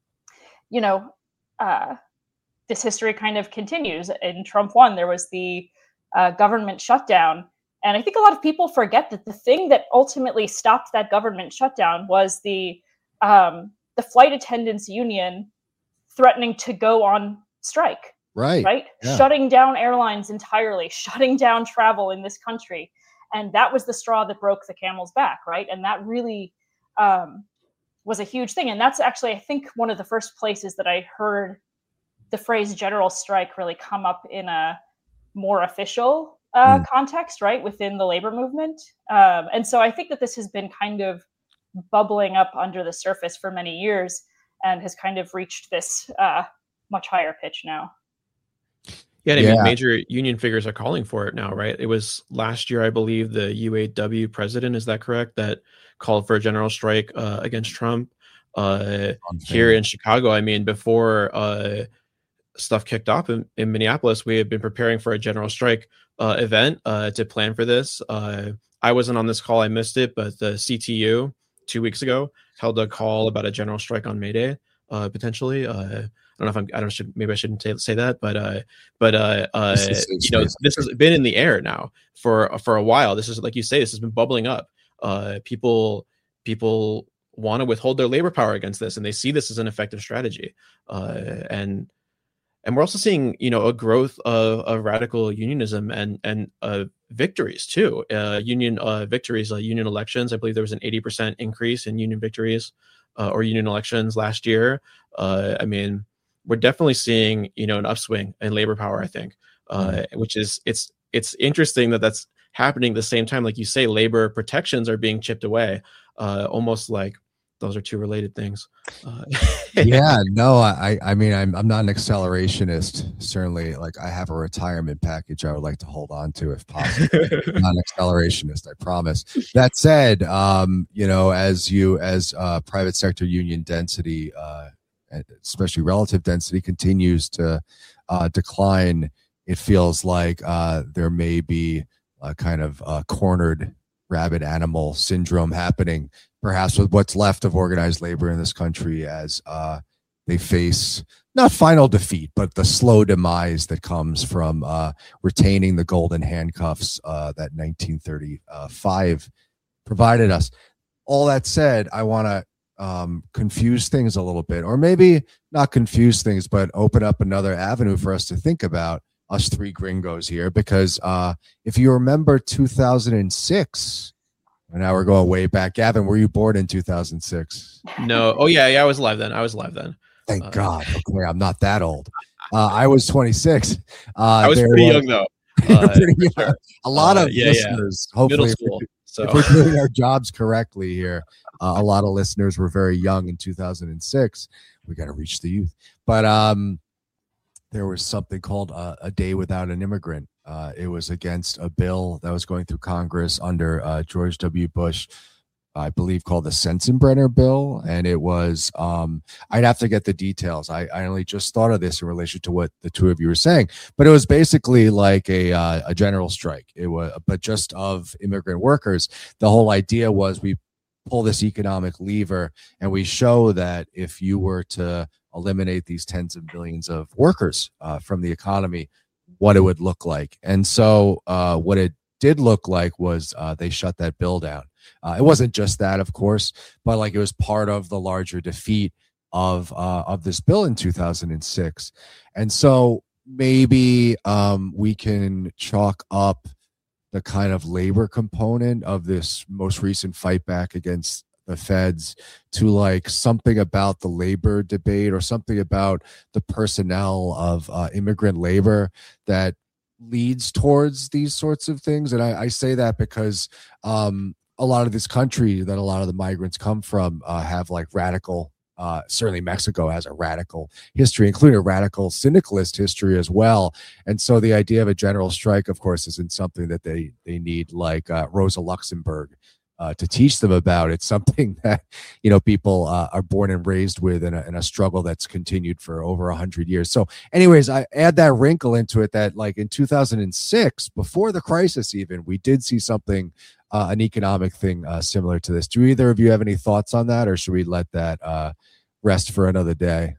you know, uh, this history kind of continues. In Trump one, there was the uh, government shutdown. And I think a lot of people forget that the thing that ultimately stopped that government shutdown was the um, the flight attendants union threatening to go on strike. Right. Right. Yeah. Shutting down airlines entirely, shutting down travel in this country. And that was the straw that broke the camel's back, right? And that really um, was a huge thing. And that's actually, I think, one of the first places that I heard the phrase general strike really come up in a more official uh, mm. context, right, within the labor movement. Um, and so I think that this has been kind of bubbling up under the surface for many years and has kind of reached this uh, much higher pitch now. Yeah, I mean, yeah. Major union figures are calling for it now, right? It was last year, I believe, the U A W president, is that correct, that called for a general strike uh, against Trump. Uh, here in Chicago, I mean, before uh, stuff kicked off in, in Minneapolis, we had been preparing for a general strike uh, event uh, to plan for this. Uh, I wasn't on this call, I missed it, but the C T U two weeks ago held a call about a general strike on May Day, uh, potentially. Uh, I don't know if I'm, I don't should, maybe I shouldn't t- say that, but, uh, but, uh, uh, you know, this has been in the air now for, for a while. This is, like you say, this has been bubbling up. Uh, people, people want to withhold their labor power against this, and they see this as an effective strategy. Uh, and, and we're also seeing, you know, a growth of, of radical unionism and, and, uh, victories too. Uh, union, uh, victories, uh, union elections. I believe there was an eighty percent increase in union victories, uh, or union elections last year. Uh, I mean, we're definitely seeing, you know, an upswing in labor power, I think. uh, mm-hmm. which is it's it's interesting that that's happening at the same time. Like you say, labor protections are being chipped away, uh, almost like those are two related things. Uh, yeah, no, I, I mean, I'm, I'm not an accelerationist. Certainly, like I have a retirement package I would like to hold on to if possible. I'm not an accelerationist, I promise. That said, um, you know, as you, as uh, private sector union density, uh, especially relative density, continues to uh, decline, it feels like uh, there may be a kind of uh, cornered rabid animal syndrome happening, perhaps with what's left of organized labor in this country as uh, they face not final defeat, but the slow demise that comes from uh, retaining the golden handcuffs uh, that nineteen thirty-five provided us. All that said, I want to um, confuse things a little bit, or maybe not confuse things, but open up another avenue for us to think about, us three gringos here, because uh, if you remember two thousand six, and now we're going way back. Gavin, were you born in two thousand six? No. Oh, yeah. Yeah, I was alive then. I was alive then. Thank uh, God. Okay, I'm not that old. Uh, I was twenty-six. Uh, I was pretty was, young, though. Uh, pretty young. Sure. A lot uh, of yeah, listeners, yeah. hopefully, Middle school, if, so. if we're doing our jobs correctly here, uh, a lot of listeners were very young in two thousand six. We got to reach the youth. But um, there was something called uh, A Day Without an Immigrant. Uh, it was against a bill that was going through Congress under uh, George W. Bush, I believe called the Sensenbrenner bill. And it was, um, I'd have to get the details. I, I only just thought of this in relation to what the two of you were saying, but it was basically like a, uh, a general strike. It was, but just of immigrant workers. The whole idea was we pull this economic lever and we show that if you were to eliminate these tens of millions of workers uh, from the economy, what it would look like. And so uh, what it did look like was uh, they shut that bill down. Uh, it wasn't just that, of course, but like it was part of the larger defeat of uh, of this bill in two thousand six. And so maybe um, we can chalk up the kind of labor component of this most recent fight back against the feds to like something about the labor debate or something about the personnel of uh, immigrant labor that leads towards these sorts of things. And I, I say that because um, a lot of this country that a lot of the migrants come from uh, have like radical, uh, certainly Mexico has a radical history, including a radical syndicalist history as well. And so the idea of a general strike, of course, isn't something that they, they need like uh, Rosa Luxemburg Uh, to teach them about. It's something that, you know, people uh, are born and raised with in a, in a struggle that's continued for over a hundred years. So anyways, I add that wrinkle into it that like in two thousand six, before the crisis even, we did see something, uh, an economic thing uh, similar to this. Do either of you have any thoughts on that, or should we let that uh, rest for another day?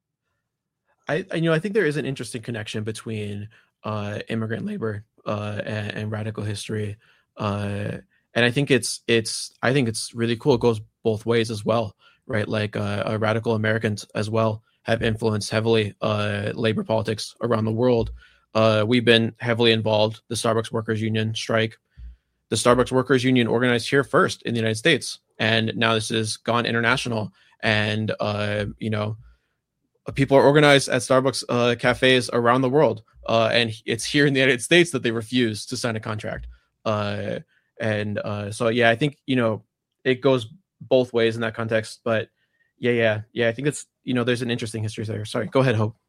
I, I, you know, I think there is an interesting connection between uh, immigrant labor uh, and, and radical history. Uh, And I think it's it's I think it's really cool. It goes both ways as well, right? Like uh, uh, radical Americans as well have influenced heavily uh, labor politics around the world. Uh, we've been heavily involved. The Starbucks Workers Union strike. The Starbucks Workers Union organized here first in the United States, and now this has gone international. And uh, you know, people are organized at Starbucks uh, cafes around the world, uh, and it's here in the United States that they refuse to sign a contract. Uh, And uh, so, yeah, I think, you know, it goes both ways in that context. But yeah, yeah, yeah, I think it's, you know, there's an interesting history there. Sorry, go ahead, Hope.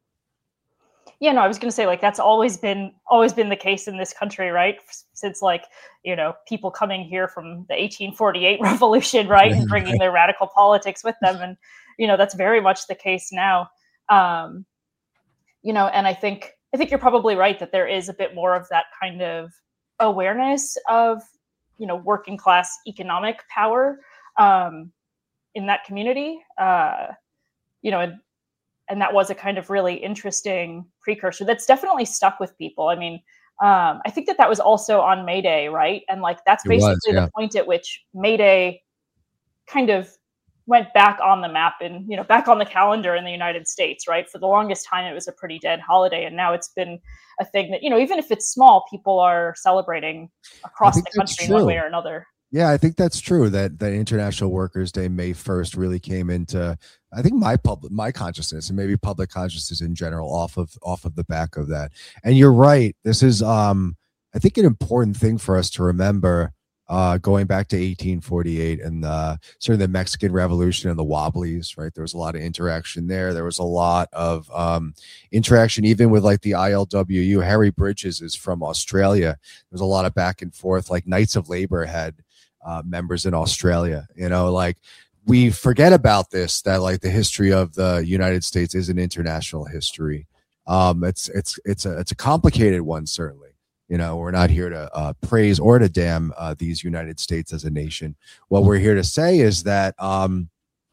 Yeah, no, I was going to say, like, that's always been always been the case in this country, right? Since, like, you know, people coming here from the eighteen forty-eight revolution, right? And bringing their radical politics with them. And, you know, that's very much the case now. Um, you know, and I think I think you're probably right that there is a bit more of that kind of awareness of, you know, working class economic power um, in that community, uh, you know, and, and that was a kind of really interesting precursor that's definitely stuck with people. I mean, um, I think that that was also on May Day, right? And like, that's basically was, yeah. the point at which May Day kind of went back on the map and, you know, back on the calendar in the United States, right? For the longest time, it was a pretty dead holiday. And now it's been a thing that, you know, even if it's small, people are celebrating across the country in one way or another. Yeah, I think that's true, that that International Workers' Day, May first, really came into I think my public, my consciousness, and maybe public consciousness in general, off of off of the back of that. And you're right. This is, um, I think, an important thing for us to remember. Uh, going back to eighteen forty-eight and uh, sort of the Mexican Revolution and the Wobblies, right? There was a lot of interaction there. There was a lot of um, interaction, even with like the I L W U. Harry Bridges is from Australia. There's a lot of back and forth. Like Knights of Labor had uh, members in Australia. You know, like we forget about this. That like the history of the United States is an international history. Um, it's it's it's a it's a complicated one, certainly. You know, we're not here to uh, praise or to damn uh, these United States as a nation. What we're here to say is that, um,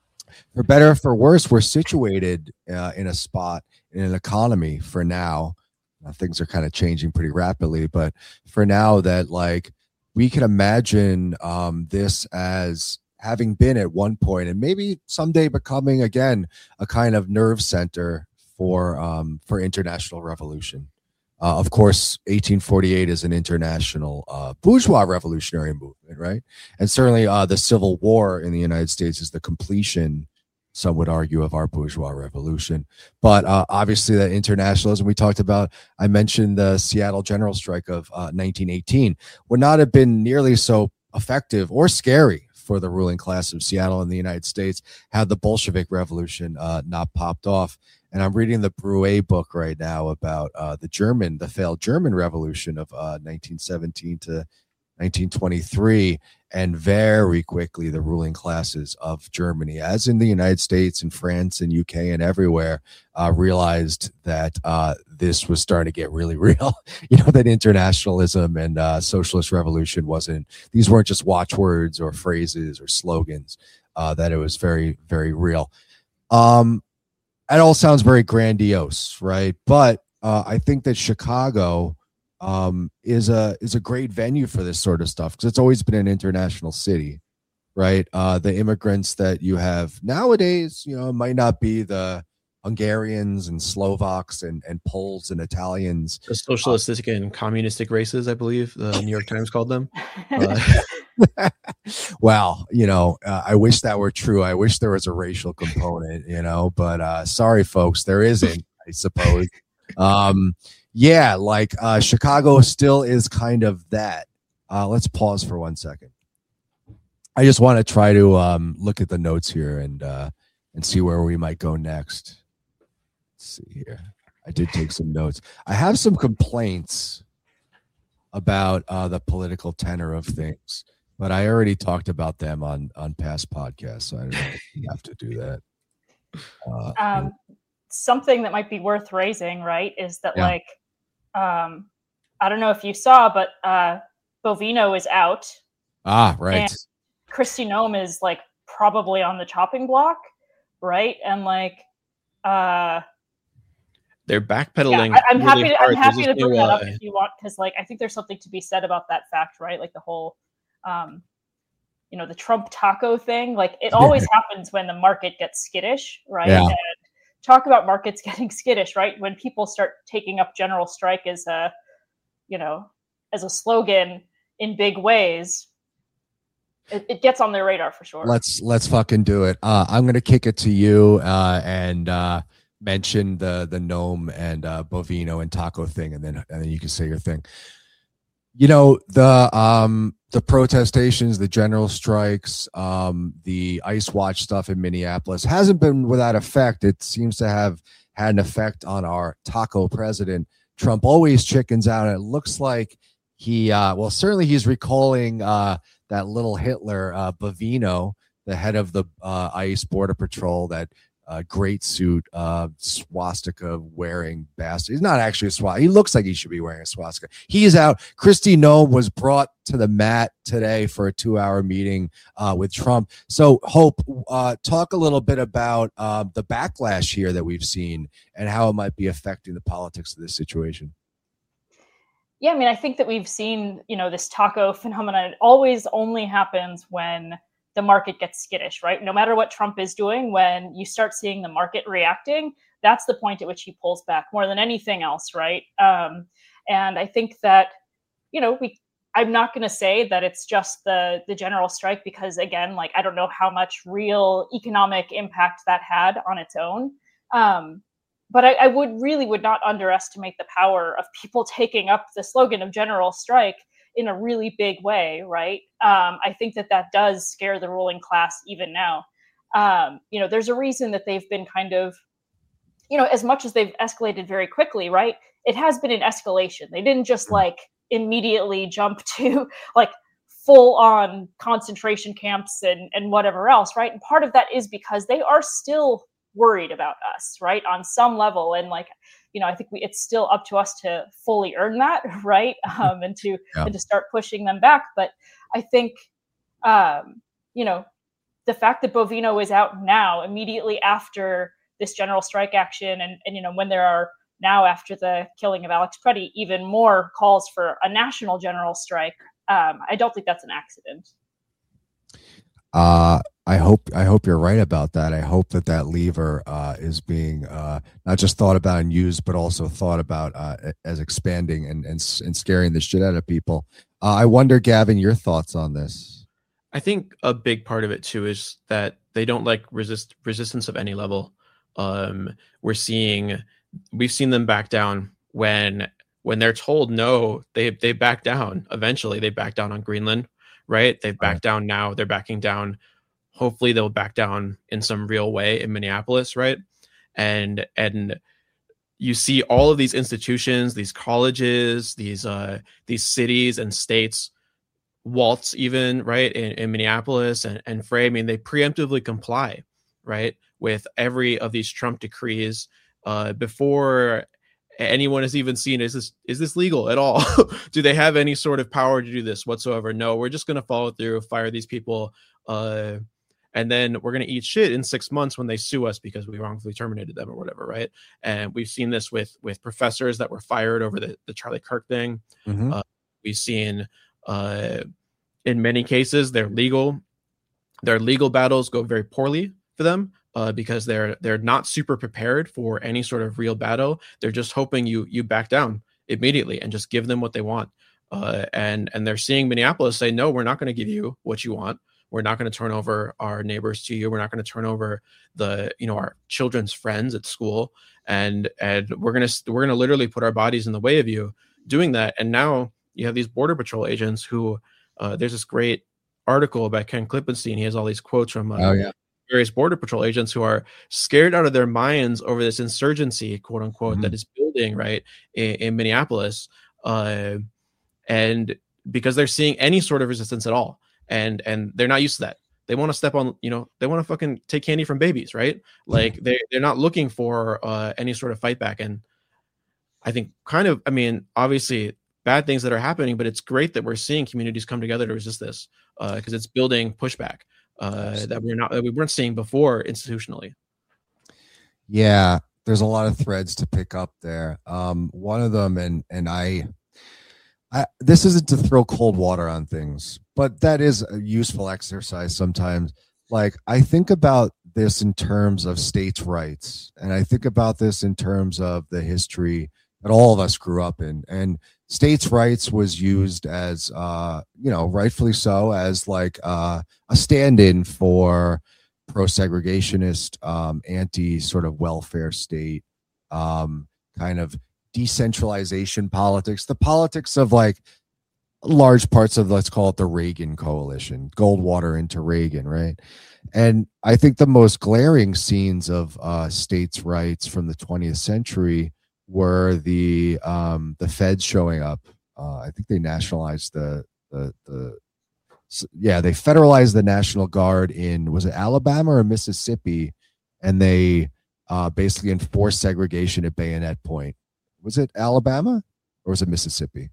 for better or for worse, we're situated uh, in a spot in an economy for now. Uh, things are kind of changing pretty rapidly, but for now, that like we can imagine um, this as having been at one point, and maybe someday becoming again a kind of nerve center for um, for international revolution. Uh, of course, eighteen forty-eight is an international uh, bourgeois revolutionary movement, right? And certainly uh, the Civil War in the United States is the completion, some would argue, of our bourgeois revolution. But uh, obviously that internationalism we talked about, I mentioned the Seattle General Strike of uh, nineteen eighteen, would not have been nearly so effective or scary for the ruling class of Seattle in the United States had the Bolshevik Revolution uh, not popped off. And I'm reading the Brouet book right now about uh, the German, the failed German Revolution of uh, nineteen seventeen to nineteen twenty-three. And very quickly, the ruling classes of Germany, as in the United States and France and U K and everywhere, uh, realized that uh, this was starting to get really real. You know, that internationalism and uh, socialist revolution wasn't, these weren't just watchwords or phrases or slogans, uh, that it was very, very real. Um, It all sounds very grandiose, right? But uh, I think that Chicago um, is a is a great venue for this sort of stuff because it's always been an international city, right? Uh, the immigrants that you have nowadays, you know, might not be the Hungarians and Slovaks and, and Poles and Italians. The socialistic uh, and communistic races, I believe the New York Times called them. Uh, Well, you know, uh, I wish that were true. I wish there was a racial component, you know, but uh, sorry, folks, there isn't, I suppose. Um, yeah, like uh, Chicago still is kind of that. Uh, let's pause for one second. I just want to try to um, look at the notes here and uh, and see where we might go next. Let's see here. I did take some notes. I have some complaints about uh, the political tenor of things. But I already talked about them on, on past podcasts, so I don't know if you have to do that. Uh, um, something that might be worth raising, right, is that, yeah. like, um, I don't know if you saw, but uh, Bovino is out. Ah, right. And Kristi Noem is, like, probably on the chopping block, right? And, like, uh, they're backpedaling. Yeah, I'm really happy. To, hard. I'm happy to bring no, that up uh, if you want, because, like, I think there's something to be said about that fact, right? Like the whole. Um, you know, the Trump taco thing, like it always happens when the market gets skittish, right? Yeah. And talk about markets getting skittish, right? When people start taking up general strike as a, you know, as a slogan in big ways, it, it gets on their radar for sure. Let's, let's fucking do it. Uh, I'm going to kick it to you uh, and uh, mention the, the Noem and uh, Bovino and taco thing. And then, and then you can say your thing. You know, the um, the protestations, the general strikes, um, the Ice Watch stuff in Minneapolis hasn't been without effect. It seems to have had an effect on our taco president. Trump always chickens out. And it looks like he, uh, well, certainly he's recalling uh, that little Hitler, uh, Bovino, the head of the uh, ICE Border Patrol, that uh, great suit, uh, swastika wearing bastard. He's not actually a swastika. He looks like he should be wearing a swastika. He's out. Kristi Noem was brought to the mat today for a two hour meeting uh, with Trump. So Hope, uh, talk a little bit about uh, the backlash here that we've seen and how it might be affecting the politics of this situation. Yeah, I mean, I think that we've seen, you know, this taco phenomenon. It always only happens when the market gets skittish, right? No matter what Trump is doing, when you start seeing the market reacting, that's the point at which he pulls back more than anything else, right? Um, and I think that, you know, we, I'm not going to say that it's just the the general strike, because again, like I don't know how much real economic impact that had on its own. Um, but I, I would really would not underestimate the power of people taking up the slogan of general strike in a really big way, right? Um, I think that that does scare the ruling class even now. Um, you know, there's a reason that they've been kind of, you know, as much as they've escalated very quickly, right? It has been an escalation. They didn't just like immediately jump to like full on concentration camps and, and whatever else, right? And part of that is because they are still worried about us, right? On some level. And like, you know, I think we, it's still up to us to fully earn that, right? Um, and to yeah. and to start pushing them back. But I think, um, you know, the fact that Bovino is out now, immediately after this general strike action, and, and you know, when there are now, after the killing of Alex Preddy, even more calls for a national general strike, um, I don't think that's an accident. Uh, I hope I hope you're right about that. I hope that that lever uh, is being uh, not just thought about and used, but also thought about uh, as expanding and, and and scaring the shit out of people. Uh, I wonder, Gavin, your thoughts on this. I think a big part of it too is that they don't like resist resistance of any level. Um, we're seeing. We've seen them back down when when they're told no, they they back down. Eventually, they back down on Greenland, right? They've backed right. down now. They're backing down. Hopefully, they'll back down in some real way in Minneapolis, right? And and you see all of these institutions, these colleges, these uh, these cities and states, Waltz even, right, in, in Minneapolis and, and Frey. I mean, they preemptively comply, right, with every of these Trump decrees. Uh, before anyone has even seen, is this is this legal at all? Do they have any sort of power to do this whatsoever? No, we're just going to follow through, fire these people, uh, and then we're going to eat shit in six months when they sue us because we wrongfully terminated them or whatever, right? And we've seen this with with professors that were fired over the, the Charlie Kirk thing. Mm-hmm. Uh, we've seen uh, in many cases their legal their legal battles go very poorly for them. Uh, because they're they're not super prepared for any sort of real battle. They're just hoping you you back down immediately and just give them what they want. Uh, and and they're seeing Minneapolis say, no, we're not going to give you what you want. We're not going to turn over our neighbors to you. We're not going to turn over the you know our children's friends at school. And and we're gonna we're gonna literally put our bodies in the way of you doing that. And now you have these Border Patrol agents who uh, there's this great article by Ken Klippenstein. He has all these quotes from. Uh, oh yeah. various Border Patrol agents who are scared out of their minds over this insurgency, quote unquote, mm-hmm. that is building right in, in Minneapolis, uh, and because they're seeing any sort of resistance at all, and and they're not used to that. They want to step on, you know, they want to fucking take candy from babies, right? Like mm-hmm. they they're not looking for uh, any sort of fight back, and I think kind of, I mean, obviously bad things that are happening, but it's great that we're seeing communities come together to resist this because uh, it's building pushback. Uh, that we're not that we weren't seeing before institutionally. Yeah, there's a lot of threads to pick up there. Um, one of them, and and I, I, this isn't to throw cold water on things, but that is a useful exercise sometimes. Like I think about this in terms of states' rights, and I think about this in terms of the history that all of us grew up in, and states' rights was used as, uh, you know, rightfully so, as like uh, a stand-in for pro-segregationist, um, anti sort of welfare state, um, kind of decentralization politics, the politics of like large parts of, let's call it the Reagan coalition, Goldwater into Reagan, right? And I think the most glaring scenes of uh, states' rights from the twentieth century were the um, the feds showing up. Uh, I think they nationalized the the the yeah they federalized the National Guard in, was it Alabama or Mississippi, and they uh, basically enforced segregation at bayonet point. Was it Alabama or was it Mississippi?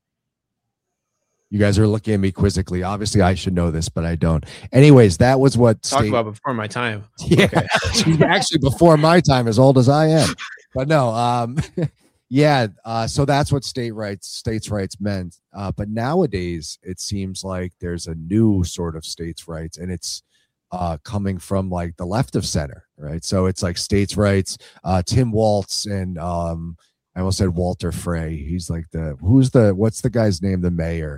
You guys are looking at me quizzically. Obviously, I should know this, but I don't. Anyways, that was what talk state... about before my time. Yeah, okay. Actually, before my time, as old as I am. But no, um, yeah. Uh, so that's what state rights, states' rights meant. Uh, but nowadays, it seems like there's a new sort of states' rights, and it's uh, coming from like the left of center, right? So it's like states' rights. Uh, Tim Walz and um, I almost said Walter Frey. He's like the who's the what's the guy's name? The mayor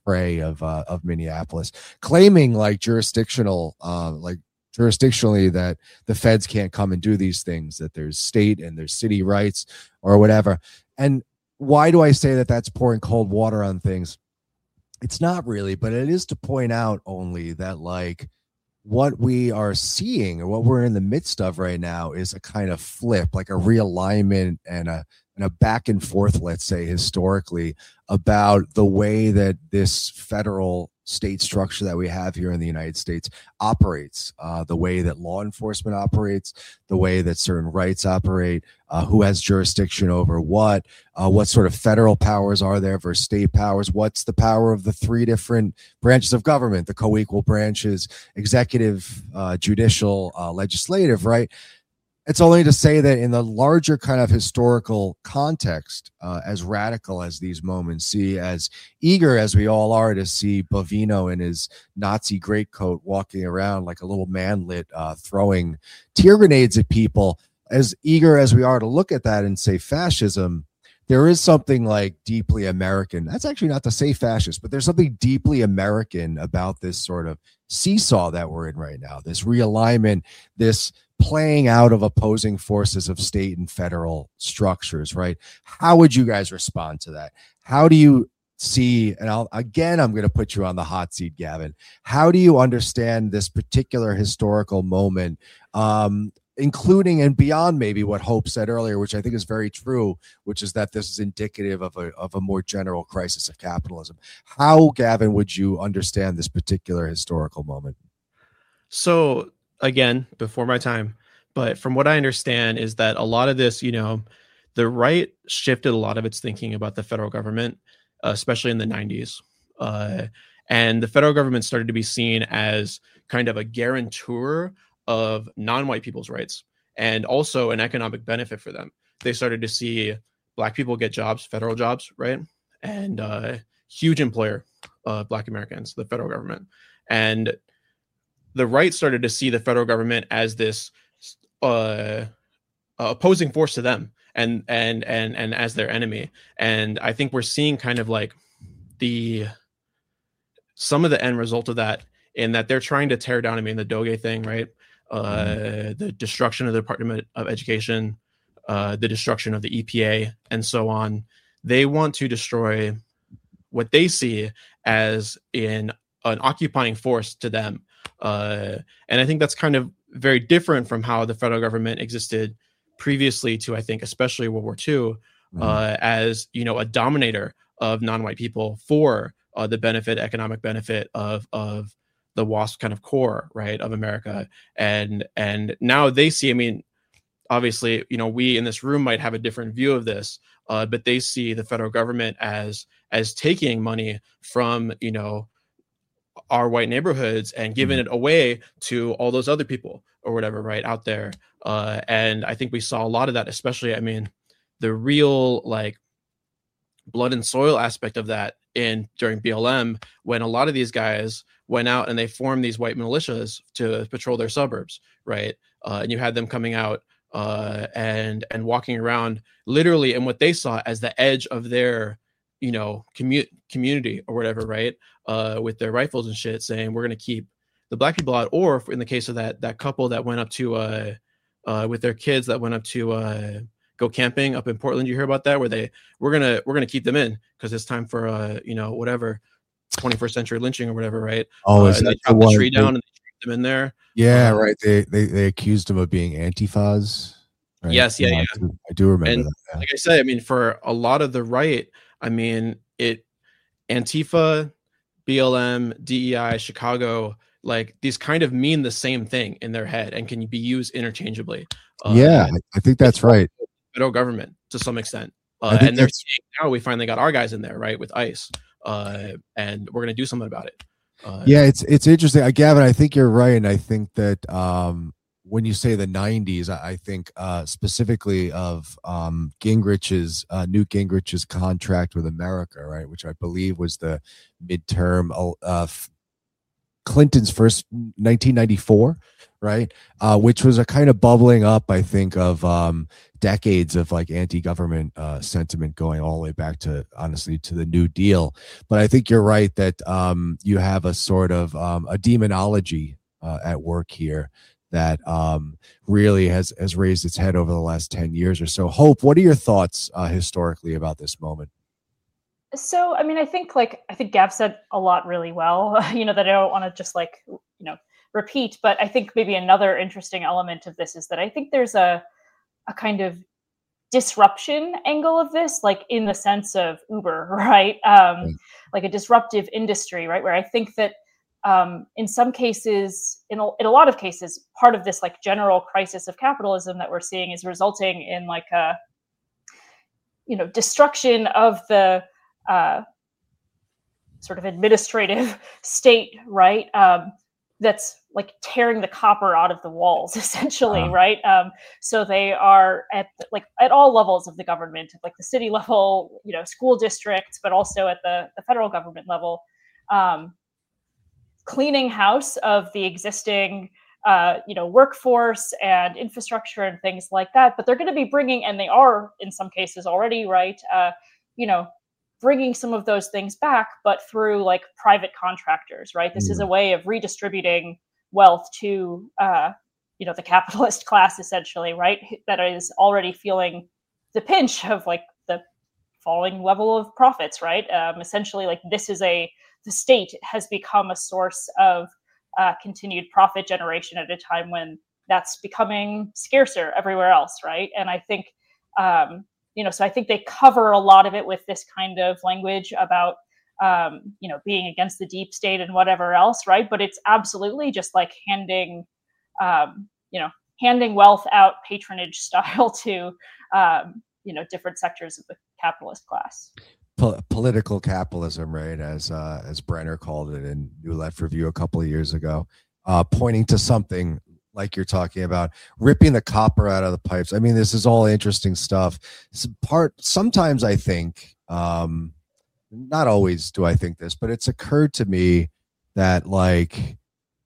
prey of uh, of Minneapolis, claiming like jurisdictional, uh, like jurisdictionally that the feds can't come and do these things, that there's state and there's city rights or whatever. And why do I say that that's pouring cold water on things? It's not really, but it is to point out only that like what we are seeing or what we're in the midst of right now is a kind of flip, like a realignment and a and a back and forth, let's say historically, about the way that this federal state structure that we have here in the United States operates, uh, the way that law enforcement operates, the way that certain rights operate, uh, who has jurisdiction over what, uh, what sort of federal powers are there versus state powers, what's the power of the three different branches of government, the co-equal branches, executive, uh, judicial, uh, legislative, right? It's only to say that in the larger kind of historical context, uh, as radical as these moments, see as eager as we all are to see Bovino in his Nazi greatcoat walking around like a little manlet, uh, throwing tear grenades at people, as eager as we are to look at that and say fascism, there is something like deeply American. That's actually not to say fascist, but there's something deeply American about this sort of seesaw that we're in right now, this realignment, this playing out of opposing forces of state and federal structures, right? How would you guys respond to that? How do you see, and I'll, again, I'm going to put you on the hot seat, Gavin. How do you understand this particular historical moment, um, including and beyond maybe what Hope said earlier, which I think is very true, which is that this is indicative of a, of a more general crisis of capitalism? How, Gavin, would you understand this particular historical moment? So, again, before my time, but from what I understand is that a lot of this, you know, the right shifted a lot of its thinking about the federal government, uh, especially in the nineties. Uh, and the federal government started to be seen as kind of a guarantor of non-white people's rights and also an economic benefit for them. They started to see Black people get jobs, federal jobs, right? And uh, huge employer of Black Americans, the federal government. And the right started to see the federal government as this uh, opposing force to them and and and and as their enemy. And I think we're seeing kind of like the some of the end result of that in that they're trying to tear down, I mean, the Doge thing, right? Uh, mm-hmm. The destruction of the Department of Education, uh, the destruction of the E P A, and so on. They want to destroy what they see as in an occupying force to them. Uh, and I think that's kind of very different from how the federal government existed previously to, I think, especially World War Two, mm-hmm. uh, as, you know, a dominator of non-white people for uh, the benefit, economic benefit of, of the WASP kind of core, right, of America. And, and now they see, I mean, obviously, you know, we in this room might have a different view of this, uh, but they see the federal government as, as taking money from, you know, our white neighborhoods and giving it away to all those other people or whatever, right, out there. Uh, and I think we saw a lot of that, especially, I mean, the real like blood and soil aspect of that in during B L M, when a lot of these guys went out and they formed these white militias to patrol their suburbs, right? Uh, and you had them coming out uh, and and walking around literally in what they saw as the edge of their, you know, commu- community or whatever, right? Uh, with their rifles and shit, saying we're going to keep the Black people out. Or in the case of that that couple that went up to uh, uh, with their kids that went up to uh, go camping up in Portland, you hear about that? Where they we're gonna we're gonna keep them in because it's time for uh, you know, whatever twenty-first century lynching or whatever, right? Oh, uh, is and that they chop the the tree one down they, and they keep them in there. Yeah, uh, right. They, they they accused him of being Antifas. Right? Yes, yeah, yeah. yeah. I do, I do remember and that. Yeah. Like I said, I mean, for a lot of the right, I mean, it Antifa, B L M, D E I, Chicago, like these kind of mean the same thing in their head and can be used interchangeably. Uh, yeah, I think that's right. Federal government to some extent. Uh, and they're saying now we finally got our guys in there, right, with ICE, uh, and we're going to do something about it. Uh, yeah, it's it's interesting. Uh, Gavin, I think you're right. And I think that um, when you say the nineties, I, I think uh, specifically of um, Gingrich's, uh, Newt Gingrich's contract with America, right, which I believe was the midterm uh, Clinton's first nineteen ninety-four, right? Uh, which was a kind of bubbling up, I think, of um, decades of like anti-government uh, sentiment going all the way back to, honestly, to the New Deal. But I think you're right that um, you have a sort of um, a demonology uh, at work here that um, really has, has raised its head over the last ten years or so. Hope, what are your thoughts uh, historically about this moment? So, I mean, I think like, I think Gav said a lot really well, you know, that I don't want to just like, you know, repeat, but I think maybe another interesting element of this is that I think there's a, a kind of disruption angle of this, like in the sense of Uber, right? Um, right. Like a disruptive industry, right? Where I think that um, in some cases, in a, in a lot of cases, part of this like general crisis of capitalism that we're seeing is resulting in like a, you know, destruction of the uh, sort of administrative state, right? Um, that's like tearing the copper out of the walls, essentially, uh-huh. right? Um, so they are at like at all levels of the government, like the city level, you know, school districts, but also at the, the federal government level, um, cleaning house of the existing, uh, you know, workforce and infrastructure and things like that. But they're going to be bringing, and they are in some cases already, right? Uh, you know, bringing some of those things back, but through like private contractors, right? This mm. is a way of redistributing wealth to, uh, you know, the capitalist class, essentially, right? That is already feeling the pinch of like the falling level of profits, right? Um, essentially, like this is a, the state has become a source of uh, continued profit generation at a time when that's becoming scarcer everywhere else, right? And I think, um, you know, so I think they cover a lot of it with this kind of language about, um, you know, being against the deep state and whatever else, right? But it's absolutely just like handing, um, you know, handing wealth out patronage style to, um, you know, different sectors of the capitalist class. Po- political capitalism, right? As uh, as Brenner called it in New Left Review a couple of years ago, uh, pointing to something like you're talking about, ripping the copper out of the pipes. I mean, this is all interesting stuff. It's part, sometimes I think, um, not always do I think this, but it's occurred to me that like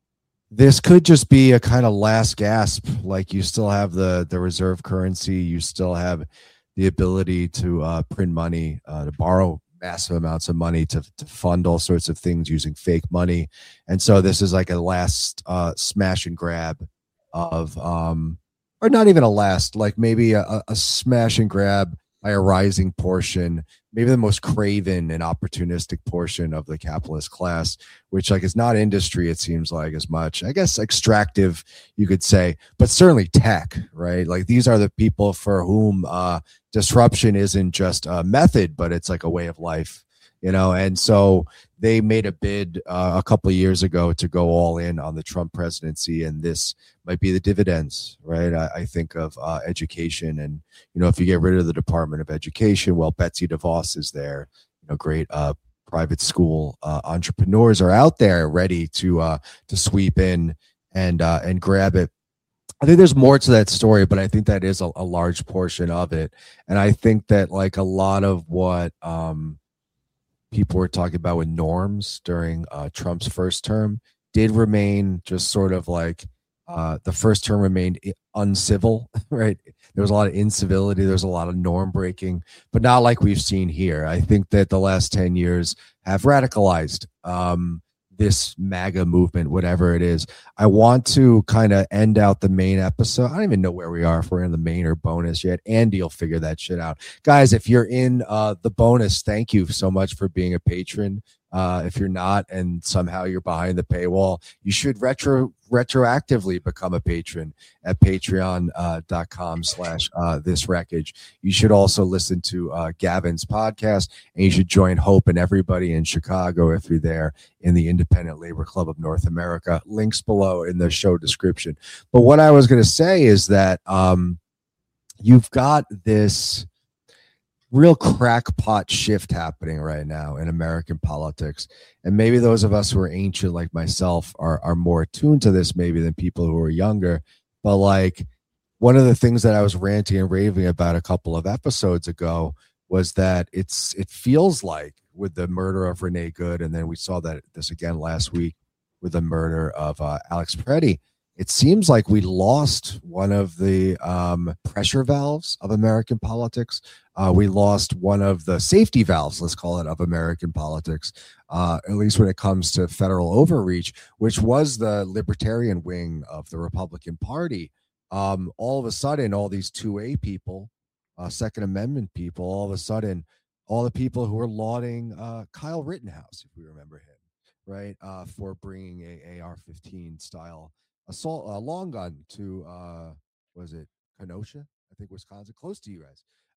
this could just be a kind of last gasp. Like you still have the the reserve currency, you still have the ability to uh, print money, uh, to borrow massive amounts of money to, to fund all sorts of things using fake money. And so this is like a last uh, smash and grab of, um, or not even a last, like maybe a, a smash and grab by a rising portion, maybe the most craven and opportunistic portion of the capitalist class, which like is not industry, it seems like as much, I guess, extractive, you could say, but certainly tech, right? Like these are the people for whom uh, disruption isn't just a method, but it's like a way of life, you know? And so they made a bid uh, a couple of years ago to go all in on the Trump presidency, and this might be the dividends, right? I, I think of uh, education, and you know, if you get rid of the Department of Education, well, Betsy DeVos is there. You know, great uh, private school uh, entrepreneurs are out there ready to uh, to sweep in and uh, and grab it. I think there's more to that story, but I think that is a, a large portion of it, and I think that like a lot of what um, people were talking about with norms during uh, Trump's first term did remain just sort of like uh, the first term remained uncivil, right? There was a lot of incivility. There's a lot of norm breaking, but not like we've seen here. I think that the last ten years have radicalized um, this MAGA movement, whatever it is. I want to kind of end out the main episode. I don't even know where we are, if we're in the main or bonus yet. Andy will figure that shit out. Guys, if you're in uh, the bonus, thank you so much for being a patron. Uh, if you're not, and somehow you're behind the paywall, you should retro retroactively become a patron at patreon dot com slash this wreckage. You should also listen to uh, Gavin's podcast, and you should join Hope and everybody in Chicago if you're there in the Independent Labor Club of North America. Links below in the show description. But what I was going to say is that um, you've got this real crackpot shift happening right now in American politics. And maybe those of us who are ancient like myself are, are more attuned to this maybe than people who are younger. But like one of the things that I was ranting and raving about a couple of episodes ago was that it's it feels like with the murder of Renee Good, and then we saw that this again last week with the murder of uh, Alex Preddy. It seems like we lost one of the um, pressure valves of American politics. Uh, we lost one of the safety valves, let's call it, of American politics, uh, at least when it comes to federal overreach, which was the libertarian wing of the Republican Party. Um, all of a sudden, all these two A people, uh, Second Amendment people, all of a sudden, all the people who were lauding uh, Kyle Rittenhouse, if we remember him, right, uh, for bringing a A R fifteen style assault uh, long gun to uh was it Kenosha, I think, Wisconsin, close to you guys,